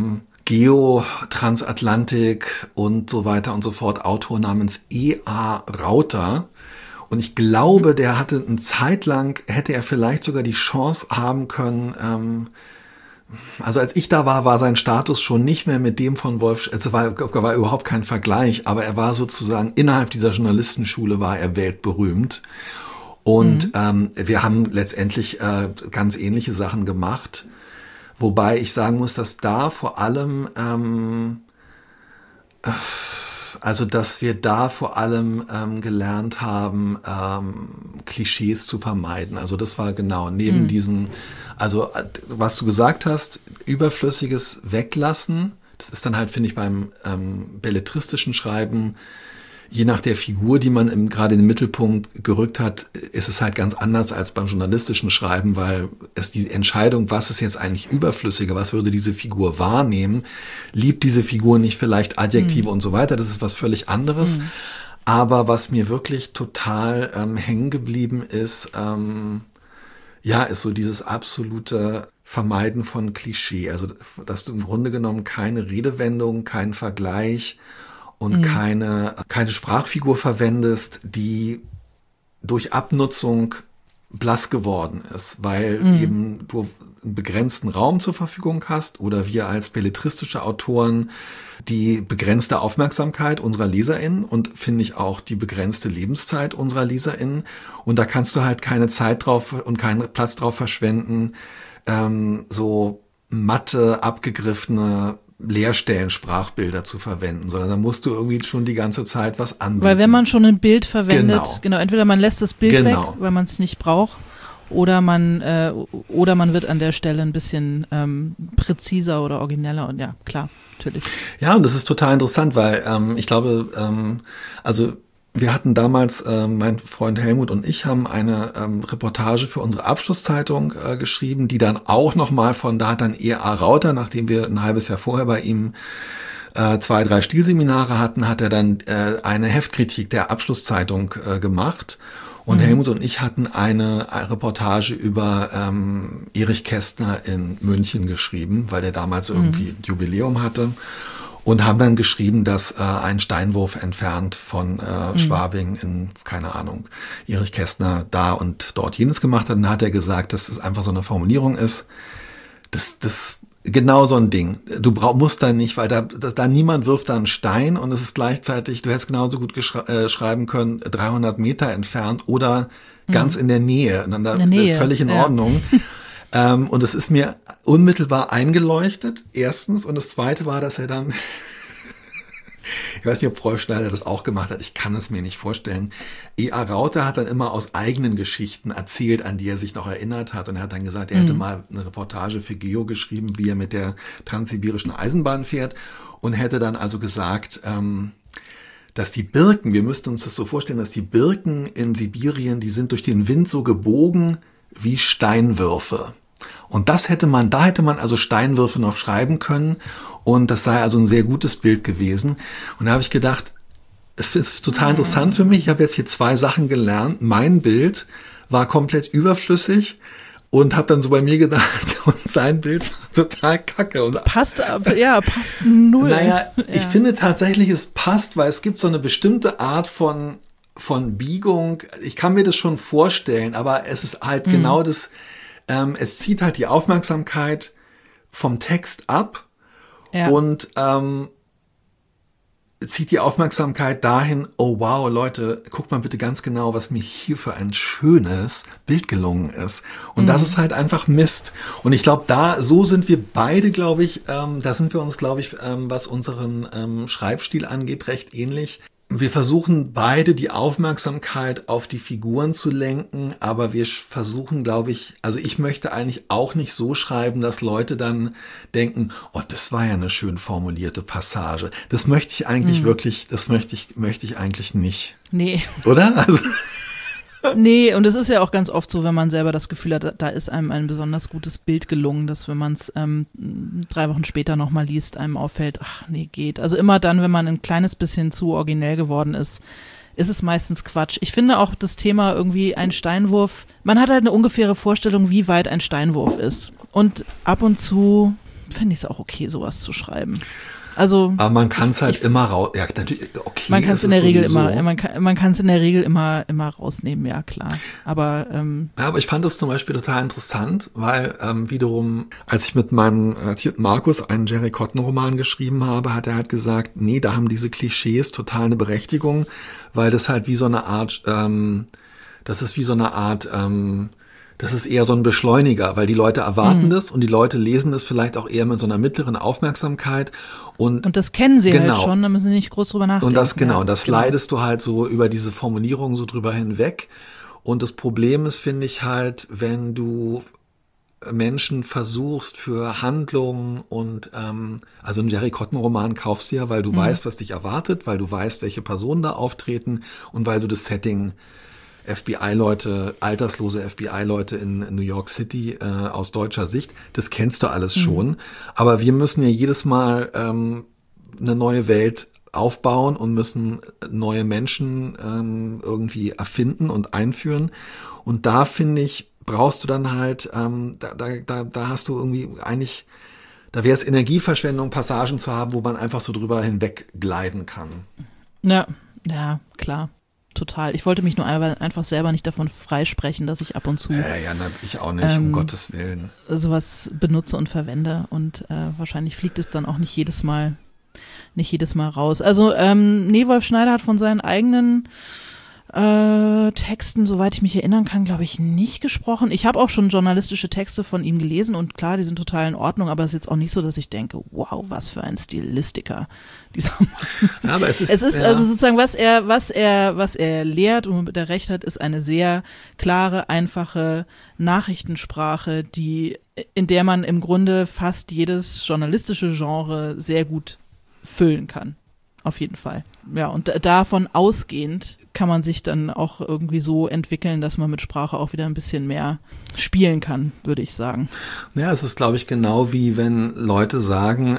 Geo-Transatlantik und so weiter und so fort Autor namens E.A. Rauter. Und ich glaube, der hatte eine Zeit lang, hätte er vielleicht sogar die Chance haben können, also als ich da war sein Status schon nicht mehr mit dem von Wolf, also war überhaupt kein Vergleich, aber er war sozusagen innerhalb dieser Journalistenschule war er weltberühmt. Und wir haben letztendlich ganz ähnliche Sachen gemacht, wobei ich sagen muss, dass da vor allem Also, dass wir da vor allem gelernt haben, Klischees zu vermeiden. Also das war genau neben diesem, also was du gesagt hast, überflüssiges Weglassen. Das ist dann halt, finde ich, beim belletristischen Schreiben, je nach der Figur, die man gerade in den Mittelpunkt gerückt hat, ist es halt ganz anders als beim journalistischen Schreiben, weil es die Entscheidung, was ist jetzt eigentlich überflüssiger, was würde diese Figur wahrnehmen, liebt diese Figur nicht vielleicht Adjektive und so weiter, das ist was völlig anderes. Aber was mir wirklich total hängen geblieben ist, ist so dieses absolute Vermeiden von Klischee. Also, dass du im Grunde genommen keine Redewendung, keinen Vergleich und keine Sprachfigur verwendest, die durch Abnutzung blass geworden ist, weil eben du einen begrenzten Raum zur Verfügung hast oder wir als belletristische Autoren die begrenzte Aufmerksamkeit unserer LeserInnen und finde ich auch die begrenzte Lebenszeit unserer LeserInnen. Und da kannst du halt keine Zeit drauf und keinen Platz drauf verschwenden, so matte, abgegriffene Leerstellen, Sprachbilder zu verwenden, sondern da musst du irgendwie schon die ganze Zeit was anbieten. Weil wenn man schon ein Bild verwendet, genau entweder man lässt das Bild weg, weil man es nicht braucht, oder man wird an der Stelle ein bisschen präziser oder origineller und ja, klar, natürlich. Ja, und das ist total interessant, weil ich glaube, also wir hatten damals, mein Freund Helmut und ich haben eine Reportage für unsere Abschlusszeitung geschrieben, die dann auch nochmal da hat dann E.A. Rauter, nachdem wir ein halbes Jahr vorher bei ihm 2, 3 Stilseminare hatten, hat er dann eine Heftkritik der Abschlusszeitung gemacht. Und Helmut und ich hatten eine Reportage über Erich Kästner in München geschrieben, weil der damals irgendwie ein Jubiläum hatte. Und haben dann geschrieben, dass ein Steinwurf entfernt von Schwabing in, keine Ahnung, Erich Kästner da und dort jenes gemacht hat. Und dann hat er gesagt, dass das einfach so eine Formulierung ist. Das genau so ein Ding. Du musst da nicht, weil da niemand wirft da einen Stein und es ist gleichzeitig, du hättest genauso gut schreiben können, 300 Meter entfernt oder ganz in der Nähe. Und dann völlig in Ordnung. Und es ist mir unmittelbar eingeleuchtet, erstens. Und das Zweite war, dass er dann, ich weiß nicht, ob Rolf Schneider das auch gemacht hat, ich kann es mir nicht vorstellen. E.A. Rauter hat dann immer aus eigenen Geschichten erzählt, an die er sich noch erinnert hat. Und er hat dann gesagt, er hätte mal eine Reportage für Geo geschrieben, wie er mit der transsibirischen Eisenbahn fährt. Und hätte dann also gesagt, dass die Birken, wir müssten uns das so vorstellen, dass die Birken in Sibirien, die sind durch den Wind so gebogen wie Steinwürfe. Und da hätte man also Steinwürfe noch schreiben können und das sei also ein sehr gutes Bild gewesen. Und da habe ich gedacht, es ist total interessant für mich. Ich habe jetzt hier 2 Sachen gelernt. Mein Bild war komplett überflüssig und habe dann so bei mir gedacht, und sein Bild war total kacke. Und passt null. Naja, ich finde tatsächlich, es passt, weil es gibt so eine bestimmte Art von Biegung. Ich kann mir das schon vorstellen, aber es ist halt genau das, es zieht halt die Aufmerksamkeit vom Text ab und zieht die Aufmerksamkeit dahin, oh wow, Leute, guckt mal bitte ganz genau, was mir hier für ein schönes Bild gelungen ist. Und das ist halt einfach Mist. Und ich glaube, so sind wir beide, glaube ich, da sind wir uns, glaube ich, was unseren Schreibstil angeht, recht ähnlich. Wir versuchen beide die Aufmerksamkeit auf die Figuren zu lenken, aber wir versuchen, glaube ich, also ich möchte eigentlich auch nicht so schreiben, dass Leute dann denken, oh, das war ja eine schön formulierte Passage. Das möchte ich eigentlich wirklich, das möchte ich eigentlich nicht. Nee. Oder? Also nee, und es ist ja auch ganz oft so, wenn man selber das Gefühl hat, da ist einem ein besonders gutes Bild gelungen, dass wenn man es 3 Wochen später nochmal liest, einem auffällt, ach nee, geht. Also immer dann, wenn man ein kleines bisschen zu originell geworden ist, ist es meistens Quatsch. Ich finde auch das Thema irgendwie ein Steinwurf, man hat halt eine ungefähre Vorstellung, wie weit ein Steinwurf ist. Und ab und zu finde ich es auch okay, sowas zu schreiben. Also, aber man kann es halt immer raus. Ja, natürlich, okay. Man kann es in der Regel immer, man kann es in der Regel immer rausnehmen, ja klar. Aber aber ich fand das zum Beispiel total interessant, weil wiederum, als ich mit Markus einen Jerry Cotton-Roman geschrieben habe, hat er halt gesagt, nee, da haben diese Klischees total eine Berechtigung, weil das halt wie so eine Art, das ist eher so ein Beschleuniger, weil die Leute erwarten das und die Leute lesen das vielleicht auch eher mit so einer mittleren Aufmerksamkeit. Und das kennen sie halt schon, da müssen sie nicht groß drüber nachdenken. Und das, das slidest du halt so über diese Formulierung so drüber hinweg. Und das Problem ist, finde ich halt, wenn du Menschen versuchst für Handlungen und also einen Jerry Cotton-Roman kaufst du ja, weil du weißt, was dich erwartet, weil du weißt, welche Personen da auftreten und weil du das Setting FBI-Leute, alterslose FBI-Leute in New York City aus deutscher Sicht, das kennst du alles schon. Aber wir müssen ja jedes Mal eine neue Welt aufbauen und müssen neue Menschen irgendwie erfinden und einführen. Und da, finde ich, brauchst du dann halt, da hast du irgendwie eigentlich, da wäre es Energieverschwendung, Passagen zu haben, wo man einfach so drüber hinweg gleiten kann. Ja, klar. Total. Ich wollte mich nur einfach selber nicht davon freisprechen, dass ich ab und zu ich auch nicht, um Gottes Willen. Sowas benutze und verwende und wahrscheinlich fliegt es dann auch nicht jedes Mal raus. Also Wolf Schneider hat von seinen eigenen Texten, soweit ich mich erinnern kann, glaube ich, nicht gesprochen. Ich habe auch schon journalistische Texte von ihm gelesen und klar, die sind total in Ordnung, aber es ist jetzt auch nicht so, dass ich denke, wow, was für ein Stilistiker dieser Mann. Ja, aber es ist also sozusagen, was er lehrt und der Recht hat, ist eine sehr klare, einfache Nachrichtensprache, in der man im Grunde fast jedes journalistische Genre sehr gut füllen kann. Auf jeden Fall. Ja, und davon ausgehend kann man sich dann auch irgendwie so entwickeln, dass man mit Sprache auch wieder ein bisschen mehr spielen kann, würde ich sagen. Ja, es ist, glaube ich, genau wie wenn Leute sagen,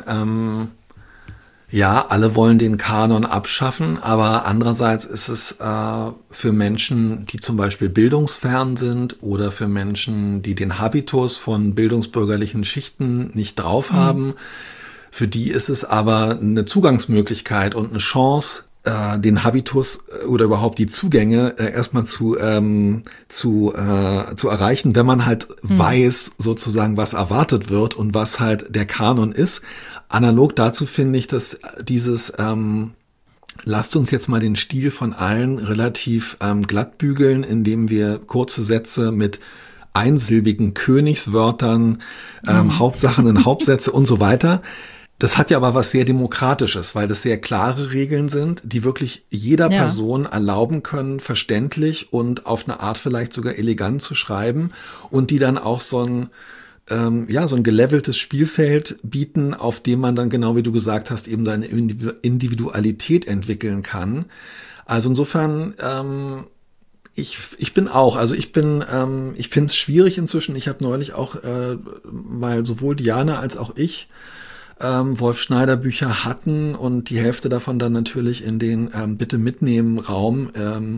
alle wollen den Kanon abschaffen, aber andererseits ist es für Menschen, die zum Beispiel bildungsfern sind oder für Menschen, die den Habitus von bildungsbürgerlichen Schichten nicht drauf haben, für die ist es aber eine Zugangsmöglichkeit und eine Chance, den Habitus oder überhaupt die Zugänge erstmal zu erreichen, wenn man halt weiß, sozusagen, was erwartet wird und was halt der Kanon ist. Analog dazu finde ich, dass dieses lasst uns jetzt mal den Stil von allen relativ glatt bügeln, indem wir kurze Sätze mit einsilbigen Königswörtern, Hauptsachen, Hauptsätze und so weiter. Das hat ja aber was sehr Demokratisches, weil das sehr klare Regeln sind, die wirklich jeder Person erlauben können, verständlich und auf eine Art vielleicht sogar elegant zu schreiben und die dann auch so ein geleveltes Spielfeld bieten, auf dem man dann, genau wie du gesagt hast, eben seine Individualität entwickeln kann. Also insofern, ich finde es schwierig inzwischen. Ich habe neulich auch, weil sowohl Diana als auch ich Wolf Schneider Bücher hatten und die Hälfte davon dann natürlich in den Bitte mitnehmen Raum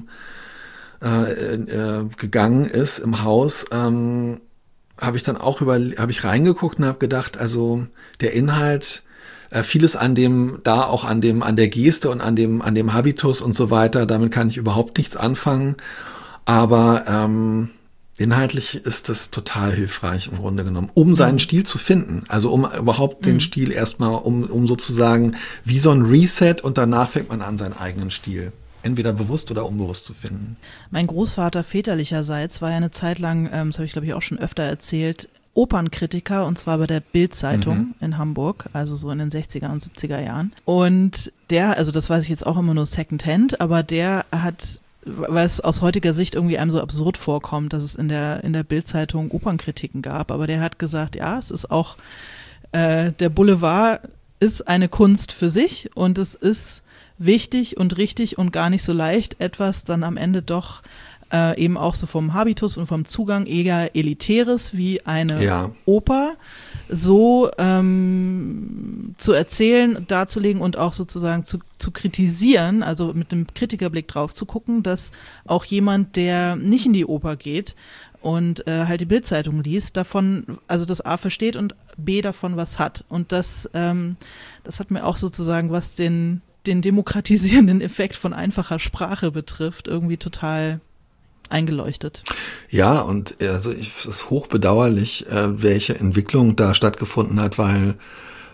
gegangen ist im Haus, habe ich reingeguckt und habe gedacht, also der Inhalt, vieles an der Geste und an dem Habitus und so weiter, damit kann ich überhaupt nichts anfangen, aber inhaltlich ist das total hilfreich im Grunde genommen, um seinen Stil zu finden. Also um überhaupt den Stil erstmal, um sozusagen wie so ein Reset und danach fängt man an, seinen eigenen Stil entweder bewusst oder unbewusst zu finden. Mein Großvater väterlicherseits war ja eine Zeit lang, das habe ich glaube ich auch schon öfter erzählt, Opernkritiker und zwar bei der Bild-Zeitung in Hamburg, also so in den 60er und 70er Jahren. Und das weiß ich jetzt auch immer nur Secondhand, aber der hat, weil es aus heutiger Sicht irgendwie einem so absurd vorkommt, dass es in der Bild-Zeitung Opernkritiken gab. Aber der hat gesagt, ja, es ist auch, der Boulevard ist eine Kunst für sich und es ist wichtig und richtig und gar nicht so leicht, etwas dann am Ende doch eben auch so vom Habitus und vom Zugang eher Elitäres wie eine Oper so zu erzählen, darzulegen und auch sozusagen zu kritisieren, also mit einem Kritikerblick drauf zu gucken, dass auch jemand, der nicht in die Oper geht und halt die Bild-Zeitung liest, davon, also das A versteht und B davon was hat. Und das hat mir auch sozusagen, was den demokratisierenden Effekt von einfacher Sprache betrifft, irgendwie total eingeleuchtet. Ja, und es ist hochbedauerlich, welche Entwicklung da stattgefunden hat, weil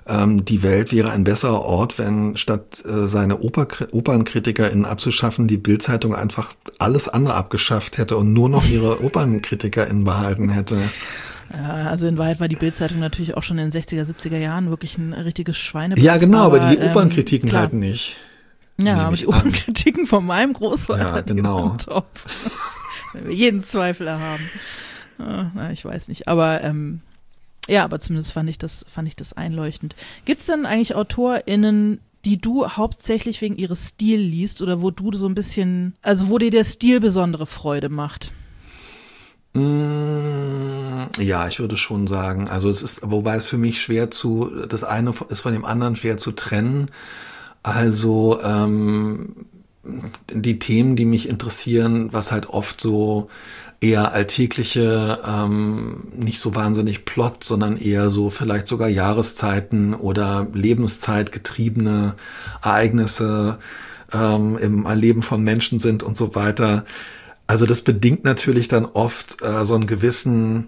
die Welt wäre ein besserer Ort, wenn statt seine OpernkritikerInnen abzuschaffen, die Bild-Zeitung einfach alles andere abgeschafft hätte und nur noch ihre OpernkritikerInnen behalten hätte. Ja, also in Wahrheit war die Bild-Zeitung natürlich auch schon in den 60er, 70er Jahren wirklich ein richtiges Schweinebild. Ja, genau, aber die Opernkritiken halt nicht. Ja, aber die Opernkritiken von meinem Großvater, ja, genau. Die top. Wenn wir jeden Zweifel haben. Na, ich weiß nicht, aber ja, aber zumindest fand ich das einleuchtend. Gibt es denn eigentlich AutorInnen, die du hauptsächlich wegen ihres Stil liest oder wo du so ein bisschen, also wo dir der Stil besondere Freude macht? Ja, ich würde schon sagen, also es ist, wobei es für mich das eine ist von dem anderen schwer zu trennen. Also die Themen, die mich interessieren, was halt oft so eher alltägliche, nicht so wahnsinnig Plot, sondern eher so vielleicht sogar Jahreszeiten oder lebenszeitgetriebene Ereignisse im Leben von Menschen sind und so weiter. Also das bedingt natürlich dann oft so einen gewissen,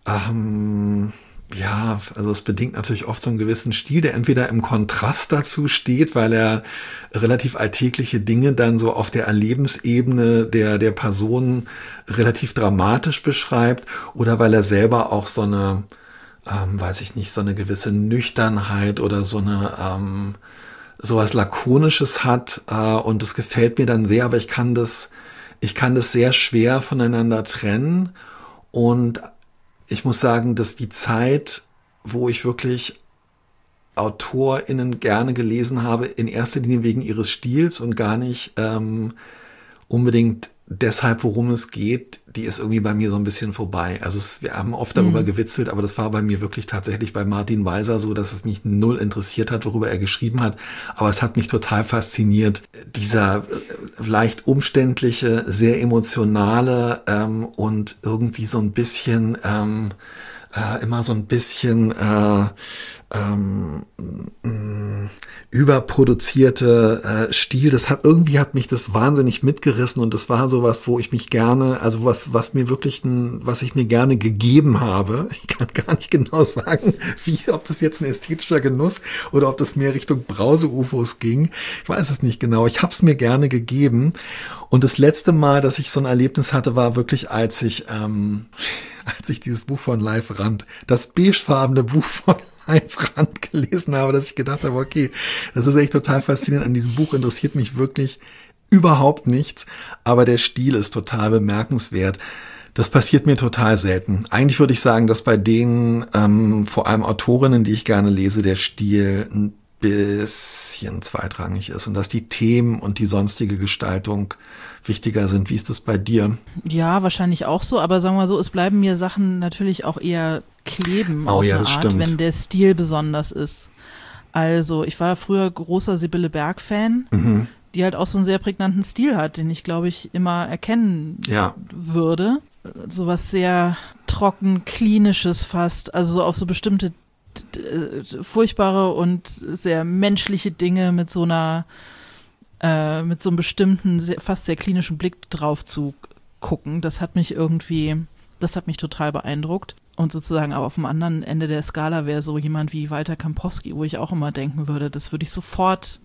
also es bedingt natürlich oft so einen gewissen Stil, der entweder im Kontrast dazu steht, weil er relativ alltägliche Dinge dann so auf der Erlebensebene der Person relativ dramatisch beschreibt oder weil er selber auch so eine, weiß ich nicht, so eine gewisse Nüchternheit oder so eine, sowas Lakonisches hat und das gefällt mir dann sehr, aber ich kann das sehr schwer voneinander trennen und ich muss sagen, dass die Zeit, wo ich wirklich AutorInnen gerne gelesen habe, in erster Linie wegen ihres Stils und gar nicht unbedingt deshalb, worum es geht, die ist irgendwie bei mir so ein bisschen vorbei. Also wir haben oft darüber gewitzelt, aber das war bei mir wirklich tatsächlich bei Martin Weiser so, dass es mich null interessiert hat, worüber er geschrieben hat. Aber es hat mich total fasziniert. Dieser leicht umständliche, sehr emotionale und irgendwie so ein bisschen immer so ein bisschen überproduzierte Stil, irgendwie hat mich das wahnsinnig mitgerissen und das war sowas, wo ich mich gerne, also was ich mir gerne gegeben habe. Ich kann gar nicht genau sagen, ob das jetzt ein ästhetischer Genuss oder ob das mehr Richtung Brause-UFOs ging. Ich weiß es nicht genau. Ich habe es mir gerne gegeben und das letzte Mal, dass ich so ein Erlebnis hatte, war wirklich, als ich dieses Buch von Leif Rand, das beigefarbene Buch von Leif Rand gelesen habe, dass ich gedacht habe, okay, das ist echt total faszinierend. An diesem Buch interessiert mich wirklich überhaupt nichts, aber der Stil ist total bemerkenswert. Das passiert mir total selten. Eigentlich würde ich sagen, dass bei denen, vor allem Autorinnen, die ich gerne lese, der Stil ein bisschen zweitrangig ist und dass die Themen und die sonstige Gestaltung wichtiger sind. Wie ist das bei dir? Ja, wahrscheinlich auch so, aber sagen wir mal so, es bleiben mir Sachen natürlich auch eher kleben auf ja, eine das Art, stimmt. wenn der Stil besonders ist. Also ich war früher großer Sibylle Berg-Fan, die halt auch so einen sehr prägnanten Stil hat, den ich, glaube ich, immer erkennen würde. Sowas sehr trocken, klinisches fast, also so auf so bestimmte furchtbare und sehr menschliche Dinge mit so einem bestimmten, fast sehr klinischen Blick drauf zu gucken. Das hat mich total beeindruckt. Und sozusagen aber auf dem anderen Ende der Skala wäre so jemand wie Walter Kampowski, wo ich auch immer denken würde, das würde ich sofort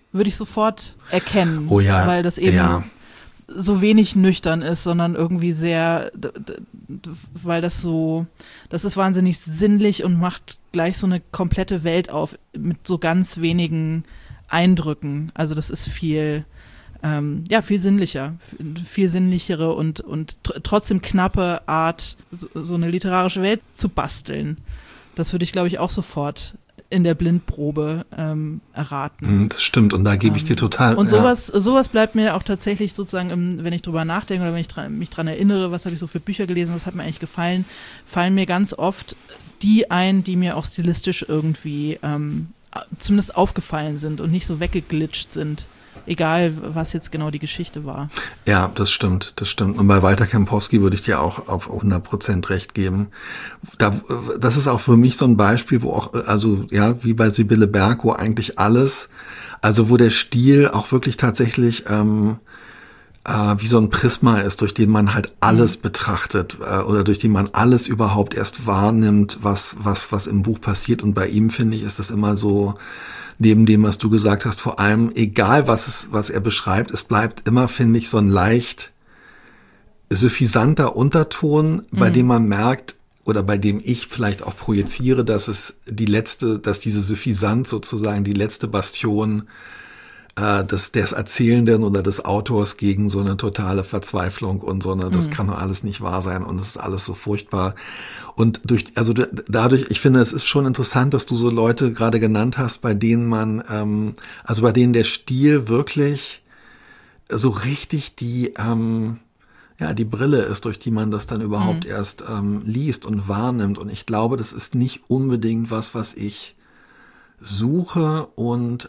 erkennen. Oh ja, weil das eben so wenig nüchtern ist, sondern irgendwie sehr, weil das ist wahnsinnig sinnlich und macht gleich so eine komplette Welt auf mit so ganz wenigen Eindrücken. Also das ist viel sinnlicher, viel sinnlichere und trotzdem knappe Art, so eine literarische Welt zu basteln. Das würde ich, glaube ich, auch sofort in der Blindprobe erraten. Das stimmt und da gebe ich dir total. Und sowas bleibt mir auch tatsächlich sozusagen, wenn ich drüber nachdenke oder wenn ich mich dran erinnere, was habe ich so für Bücher gelesen, was hat mir eigentlich gefallen, fallen mir ganz oft die ein, die mir auch stilistisch irgendwie zumindest aufgefallen sind und nicht so weggeglitscht sind. Egal, was jetzt genau die Geschichte war. Ja, das stimmt. Und bei Walter Kampowski würde ich dir auch auf 100% recht geben. Das ist auch für mich so ein Beispiel, wo auch, also ja, wie bei Sibylle Berg, wo eigentlich alles, also wo der Stil auch wirklich tatsächlich wie so ein Prisma ist, durch den man halt alles betrachtet oder durch den man alles überhaupt erst wahrnimmt, was im Buch passiert. Und bei ihm, finde ich, ist das immer so, neben dem, was du gesagt hast, vor allem, egal was er beschreibt, es bleibt immer, finde ich, so ein leicht suffisanter Unterton, bei dem man merkt, oder bei dem ich vielleicht auch projiziere, dass diese Suffisanz sozusagen die letzte Bastion des Erzählenden oder des Autors gegen so eine totale Verzweiflung und so eine, das kann doch alles nicht wahr sein und es ist alles so furchtbar. Und dadurch, ich finde, es ist schon interessant, dass du so Leute gerade genannt hast, bei denen bei denen der Stil wirklich so richtig die Brille ist, durch die man das dann überhaupt erst liest und wahrnimmt. Und ich glaube, das ist nicht unbedingt was ich suche und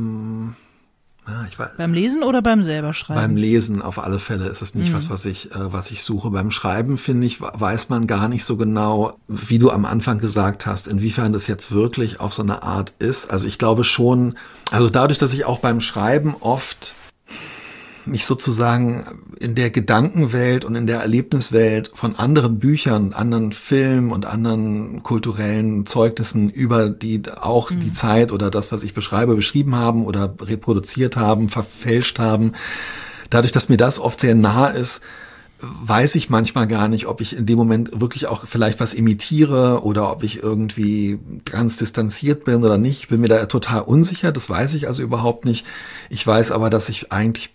beim Lesen oder beim selber schreiben? Beim Lesen auf alle Fälle ist es nicht was ich suche. Beim Schreiben, finde ich, weiß man gar nicht so genau, wie du am Anfang gesagt hast, inwiefern das jetzt wirklich auf so eine Art ist. Also ich glaube schon, also dadurch, dass ich auch beim Schreiben oft mich sozusagen in der Gedankenwelt und in der Erlebniswelt von anderen Büchern, anderen Filmen und anderen kulturellen Zeugnissen über die Zeit oder das, was ich beschreibe, beschrieben haben oder reproduziert haben, verfälscht haben. Dadurch, dass mir das oft sehr nah ist, weiß ich manchmal gar nicht, ob ich in dem Moment wirklich auch vielleicht was imitiere oder ob ich irgendwie ganz distanziert bin oder nicht. Ich bin mir da total unsicher, das weiß ich also überhaupt nicht. Ich weiß aber, dass ich eigentlich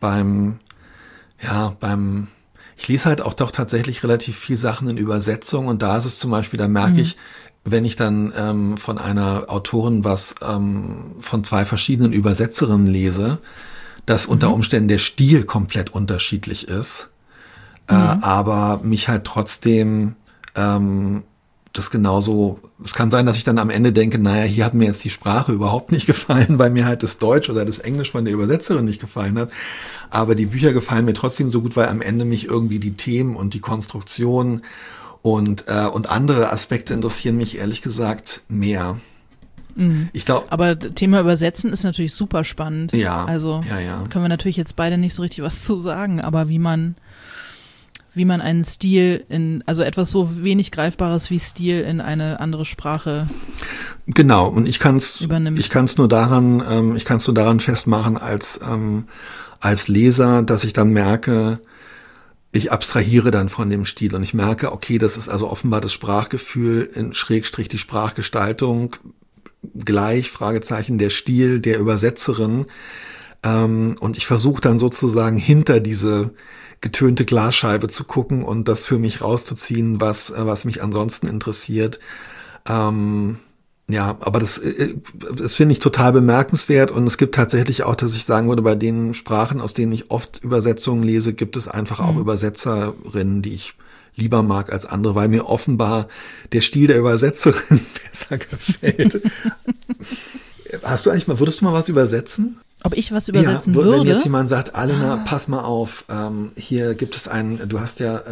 ich lese halt auch doch tatsächlich relativ viel Sachen in Übersetzung und da ist es zum Beispiel, da merke ich, wenn ich dann von einer Autorin was von zwei verschiedenen Übersetzerinnen lese, dass unter Umständen der Stil komplett unterschiedlich ist. Aber mich halt trotzdem das genauso, es kann sein, dass ich dann am Ende denke, naja, hier hat mir jetzt die Sprache überhaupt nicht gefallen, weil mir halt das Deutsch oder das Englisch von der Übersetzerin nicht gefallen hat. Aber die Bücher gefallen mir trotzdem so gut, weil am Ende mich irgendwie die Themen und die Konstruktion und andere Aspekte interessieren mich ehrlich gesagt mehr. Ich glaube, aber Thema Übersetzen ist natürlich super spannend. Ja. Also können wir natürlich jetzt beide nicht so richtig was zu sagen, aber wie man einen Stil also etwas so wenig Greifbares wie Stil in eine andere Sprache genau, und ich kann es nur daran festmachen als Leser, dass ich dann merke, ich abstrahiere dann von dem Stil und ich merke, okay, das ist also offenbar das Sprachgefühl in Schrägstrich die Sprachgestaltung gleich, Fragezeichen, der Stil der Übersetzerin, und ich versuche dann sozusagen hinter diese getönte Glasscheibe zu gucken und das für mich rauszuziehen, was mich ansonsten interessiert. Aber das finde ich total bemerkenswert und es gibt tatsächlich auch, dass ich sagen würde, bei den Sprachen, aus denen ich oft Übersetzungen lese, gibt es einfach auch Übersetzerinnen, die ich lieber mag als andere, weil mir offenbar der Stil der Übersetzerin besser gefällt. Würdest du mal was übersetzen? Ob ich was übersetzen würde? Wenn jetzt jemand sagt, Alena, pass mal auf, hier gibt es du hast ja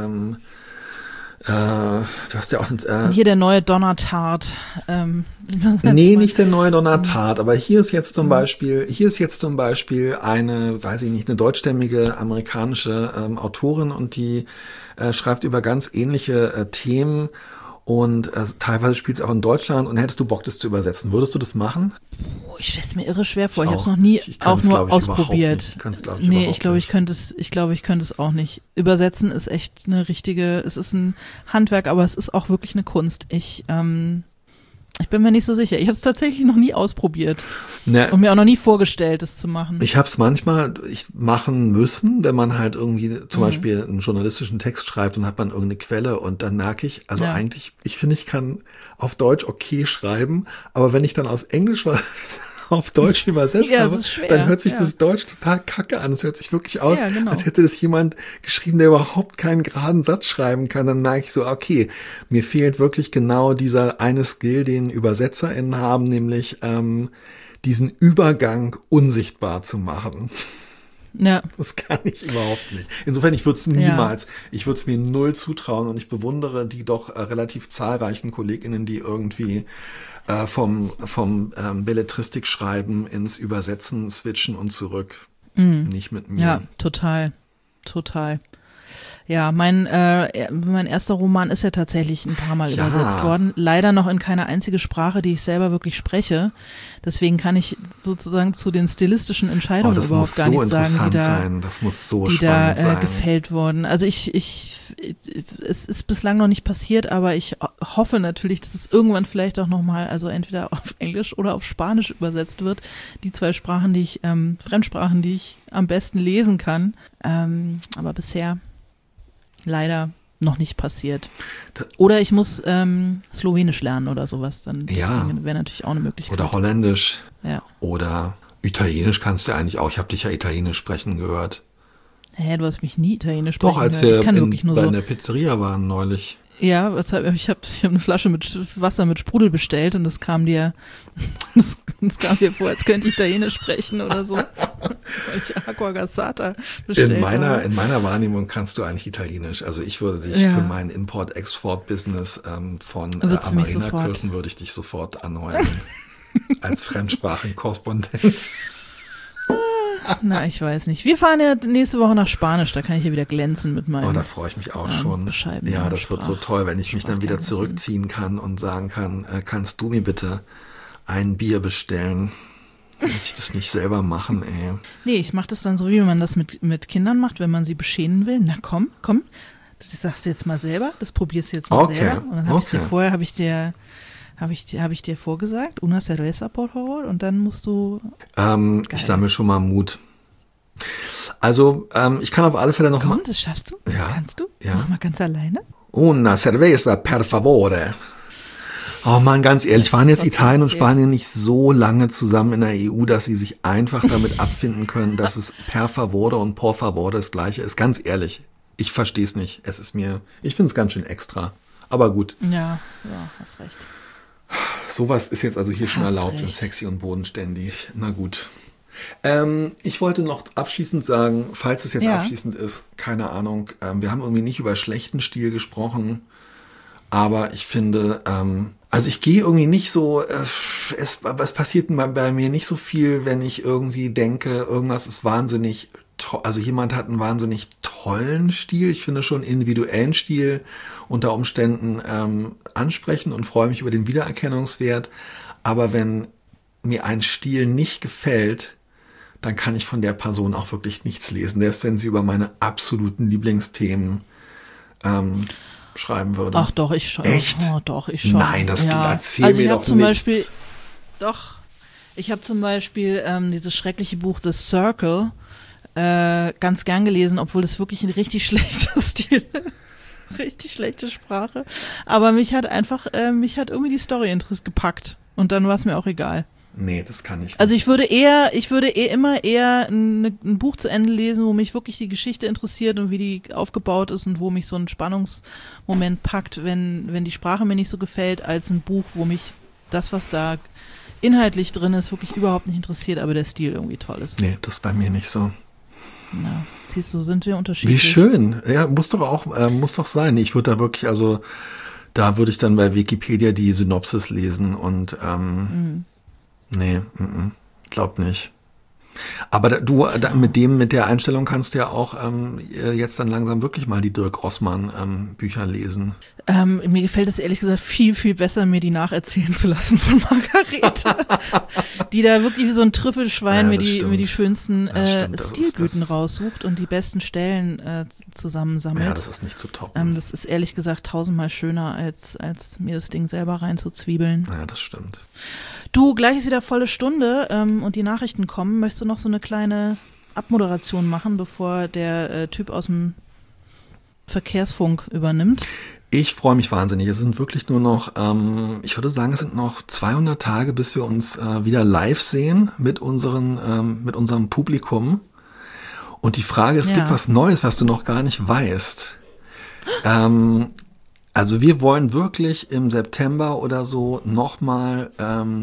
auch hier der neue Donnertart. Nee, nicht der neue Donnertat, aber hier ist jetzt zum Beispiel eine, weiß ich nicht, eine deutschstämmige amerikanische Autorin und die schreibt über ganz ähnliche Themen und teilweise spielt es auch in Deutschland und hättest du Bock, das zu übersetzen? Würdest du das machen? Ich stelle es mir irre schwer vor. Ich habe es noch nie auch nur ausprobiert. Ich glaube, ich könnte es auch nicht. Übersetzen ist echt es ist ein Handwerk, aber es ist auch wirklich eine Kunst. Ich bin mir nicht so sicher. Ich habe es tatsächlich noch nie ausprobiert und mir auch noch nie vorgestellt, es zu machen. Ich habe es manchmal machen müssen, wenn man halt irgendwie zum Beispiel einen journalistischen Text schreibt und hat man irgendeine Quelle und dann merke ich, eigentlich, ich finde, ich kann auf Deutsch okay schreiben, aber wenn ich dann aus Englisch was auf Deutsch übersetzt habe, dann hört sich das Deutsch total kacke an. Es hört sich wirklich aus, als hätte das jemand geschrieben, der überhaupt keinen geraden Satz schreiben kann. Dann merke ich so, okay, mir fehlt wirklich genau dieser eine Skill, den UbersetzerInnen haben, nämlich diesen Übergang unsichtbar zu machen. Ja. Das kann ich überhaupt nicht. Insofern, ich würde es mir null zutrauen und ich bewundere die doch relativ zahlreichen KollegInnen, die irgendwie vom Belletristik schreiben ins Übersetzen switchen und zurück. Nicht mit mir. Ja, total. total. Ja, mein erster Roman ist ja tatsächlich ein paar Mal übersetzt worden. Leider noch in keine einzige Sprache, die ich selber wirklich spreche. Deswegen kann ich sozusagen zu den stilistischen Entscheidungen überhaupt gar nichts sagen, die da gefällt wurden. Also es ist bislang noch nicht passiert, aber ich hoffe natürlich, dass es irgendwann vielleicht auch nochmal, also entweder auf Englisch oder auf Spanisch übersetzt wird. Die 2 Sprachen, Fremdsprachen, die ich am besten lesen kann. Aber bisher leider noch nicht passiert. Oder ich muss Slowenisch lernen oder sowas. Dann wäre natürlich auch eine Möglichkeit. Oder Holländisch. Ja. Oder Italienisch kannst du ja eigentlich auch. Ich habe dich ja Italienisch sprechen gehört. Hä, du hast mich nie Italienisch sprechen gehört. Doch, als wir in der Pizzeria waren neulich. Ja, ich hab eine Flasche mit Wasser mit Sprudel bestellt und das kam dir vor, als könnte ich Italienisch sprechen oder so. Weil ich Aqua Gassata bestellt habe. In meiner Wahrnehmung kannst du eigentlich Italienisch. Also ich würde dich für mein Import-Export-Business von Amarena-Kirchen würde ich dich sofort anheuern. Als Fremdsprachenkorrespondent. Na, ich weiß nicht. Wir fahren ja nächste Woche nach Spanisch, da kann ich ja wieder glänzen mit meinem. Oh, da freue ich mich auch schon. Ja, das wird so toll, wenn ich mich dann wieder zurückziehen kann und sagen kann, kannst du mir bitte ein Bier bestellen? Muss ich das nicht selber machen, ey. Nee, ich mache das dann so, wie man das mit Kindern macht, wenn man sie beschämen will. Na komm, das sagst du jetzt mal selber, das probierst du jetzt mal selber. Und dann habe ich dir vorgesagt, una cerveza, por favor, und dann musst du... ich sammle schon mal Mut. Also, ich kann auf alle Fälle noch mal... das schaffst du? Das kannst du? Ja. Mach mal ganz alleine. Una cerveza, per favore. Oh Mann, ganz ehrlich, waren jetzt Italien und Spanien nicht so lange zusammen in der EU, dass sie sich einfach damit abfinden können, dass es per favore und por favore das Gleiche ist? Ganz ehrlich, ich verstehe es nicht. Ich finde es ganz schön extra. Aber gut. Ja, hast recht. Sowas ist jetzt also hier schon erlaubt und sexy und bodenständig. Na gut. Ich wollte noch abschließend sagen, falls es jetzt abschließend ist, keine Ahnung, wir haben irgendwie nicht über schlechten Stil gesprochen, aber ich finde, also ich gehe irgendwie nicht so, es passiert bei mir nicht so viel, wenn ich irgendwie denke, irgendwas ist wahnsinnig toll, also jemand hat einen wahnsinnig tollen Stil, ich finde schon individuellen Stil unter Umständen ansprechen und freue mich über den Wiedererkennungswert, aber wenn mir ein Stil nicht gefällt, dann kann ich von der Person auch wirklich nichts lesen, selbst wenn sie über meine absoluten Lieblingsthemen schreiben würde. Ach doch, ich schon. Echt? Oh, doch, ich schon. Nein, das erzähl mir doch nichts. Ich habe zum Beispiel dieses schreckliche Buch The Circle ganz gern gelesen, obwohl das wirklich ein richtig schlechter Stil ist. Richtig schlechte Sprache. Aber mich hat irgendwie die Story gepackt. Und dann war es mir auch egal. Nee, das kann ich nicht. Also ich würde immer eher ein Buch zu Ende lesen, wo mich wirklich die Geschichte interessiert und wie die aufgebaut ist und wo mich so ein Spannungsmoment packt, wenn die Sprache mir nicht so gefällt, als ein Buch, wo mich das, was da inhaltlich drin ist, wirklich überhaupt nicht interessiert, aber der Stil irgendwie toll ist. Nee, das ist bei mir nicht so. Na, siehst du, sind wir unterschiedlich. Wie schön. Ja, muss doch sein. Ich würde da wirklich, also da würde ich dann bei Wikipedia die Synopsis lesen und nee, glaub nicht. Aber mit der Einstellung kannst du ja auch jetzt dann langsam wirklich mal die Dirk Rossmann Bücher lesen. Mir gefällt es ehrlich gesagt viel, viel besser, mir die nacherzählen zu lassen von Margarete, die da wirklich wie so ein Trüffelschwein mir die schönsten Stilblüten raussucht und die besten Stellen zusammensammelt. Ja, das ist nicht zu toppen. Das ist ehrlich gesagt 1000-mal schöner, als mir das Ding selber reinzuzwiebeln. Ja, das stimmt. Du, gleich ist wieder volle Stunde und die Nachrichten kommen. Möchtest du noch so eine kleine Abmoderation machen, bevor der Typ aus dem Verkehrsfunk übernimmt? Ich freue mich wahnsinnig. Es sind wirklich nur noch, ich würde sagen, es sind noch 200 Tage, bis wir uns wieder live sehen mit unserem Publikum. Und die Frage, es gibt was Neues, was du noch gar nicht weißt. Also wir wollen wirklich im September oder so nochmal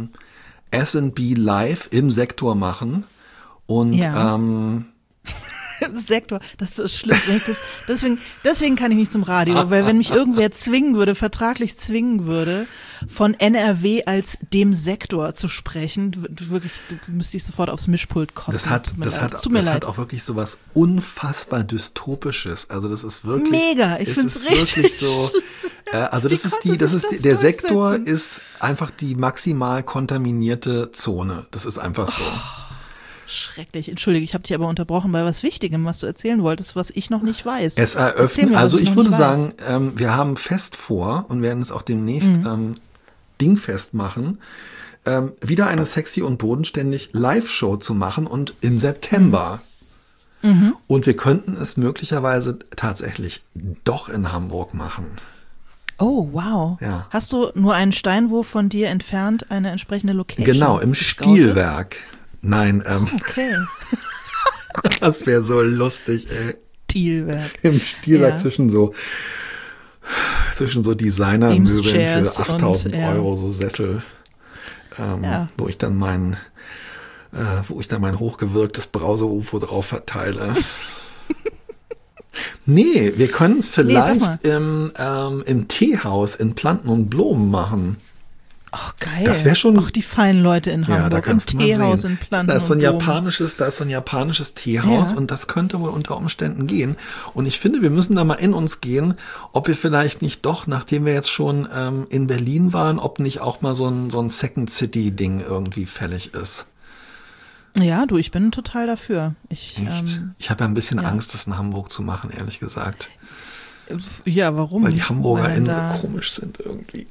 S&B live im Sektor machen. Und Sektor, das ist schlimm. Deswegen kann ich nicht zum Radio, weil wenn mich irgendwer zwingen würde, vertraglich zwingen würde, von NRW als dem Sektor zu sprechen, wirklich, müsste ich sofort aufs Mischpult kommen. Das hat auch wirklich so was unfassbar Dystopisches. Also das ist wirklich. Mega, ich finde es richtig. Wirklich so. Also der Sektor ist einfach die maximal kontaminierte Zone. Das ist einfach so. Schrecklich. Entschuldige, ich habe dich aber unterbrochen bei was Wichtigem, was du erzählen wolltest, was ich noch nicht weiß. Es eröffnet, also ich würde sagen, wir haben fest vor und werden es auch demnächst dingfest machen, wieder eine sexy und bodenständig Live-Show zu machen und im September. Und wir könnten es möglicherweise tatsächlich doch in Hamburg machen. Oh, wow. Ja. Hast du nur einen Steinwurf von dir entfernt eine entsprechende Location? Genau, im Stilwerk. Nein, okay. Das wäre so lustig, ey. Stilwerk. Im Stilwerk zwischen so Designermöbeln für 8.000 Euro, so Sessel, wo ich dann mein hochgewirktes Brause-UFO drauf verteile. Nee, wir können es vielleicht im Teehaus in Planten und Blumen machen. Ach, geil. Das wäre schon. Auch die feinen Leute in Hamburg. Ja, da kannst im du Teehaus mal sehen. in Planten Da ist so ein und japanisches Teehaus und das könnte wohl unter Umständen gehen. Und ich finde, wir müssen da mal in uns gehen, ob wir vielleicht nicht doch, nachdem wir jetzt schon in Berlin waren, ob nicht auch mal so ein Second City-Ding irgendwie fällig ist. Ja, ich bin total dafür. Ich habe ja ein bisschen Angst, das in Hamburg zu machen, ehrlich gesagt. Ja, warum? Weil die HamburgerInnen so komisch sind irgendwie.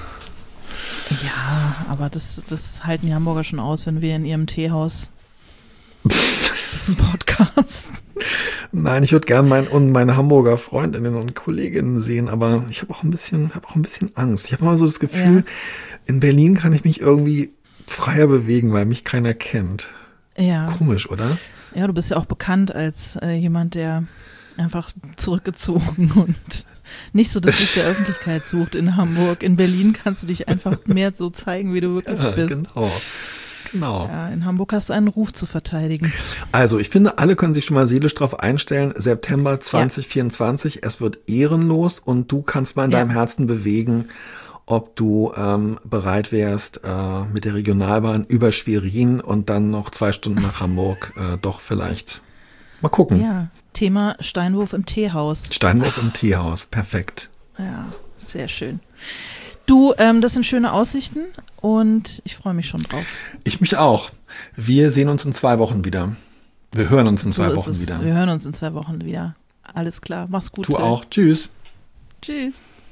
Ja, aber das halten die Hamburger schon aus, wenn wir in ihrem Teehaus diesen Podcast. Nein, ich würde gerne meine Hamburger Freundinnen und Kolleginnen sehen, aber ich habe auch ein bisschen Angst. Ich habe immer so das Gefühl, in Berlin kann ich mich irgendwie freier bewegen, weil mich keiner kennt. Ja. Komisch, oder? Ja, du bist ja auch bekannt als jemand, der einfach zurückgezogen und nicht so das Licht der Öffentlichkeit sucht in Hamburg. In Berlin kannst du dich einfach mehr so zeigen, wie du wirklich bist. Genau. Ja, in Hamburg hast du einen Ruf zu verteidigen. Also ich finde, alle können sich schon mal seelisch drauf einstellen. September 2024, es wird ehrenlos und du kannst mal in deinem Herzen bewegen, ob du bereit wärst, mit der Regionalbahn über Schwerin und dann noch 2 Stunden nach Hamburg doch vielleicht. Mal gucken. Ja, Thema Steinwurf im Teehaus. Steinwurf im Teehaus, perfekt. Ja, sehr schön. Du, das sind schöne Aussichten und ich freue mich schon drauf. Ich mich auch. Wir sehen uns in 2 Wochen wieder. Wir hören uns in 2 Wochen wieder. Wir hören uns in 2 Wochen wieder. Alles klar, mach's gut. Du auch. Tschüss. Tschüss.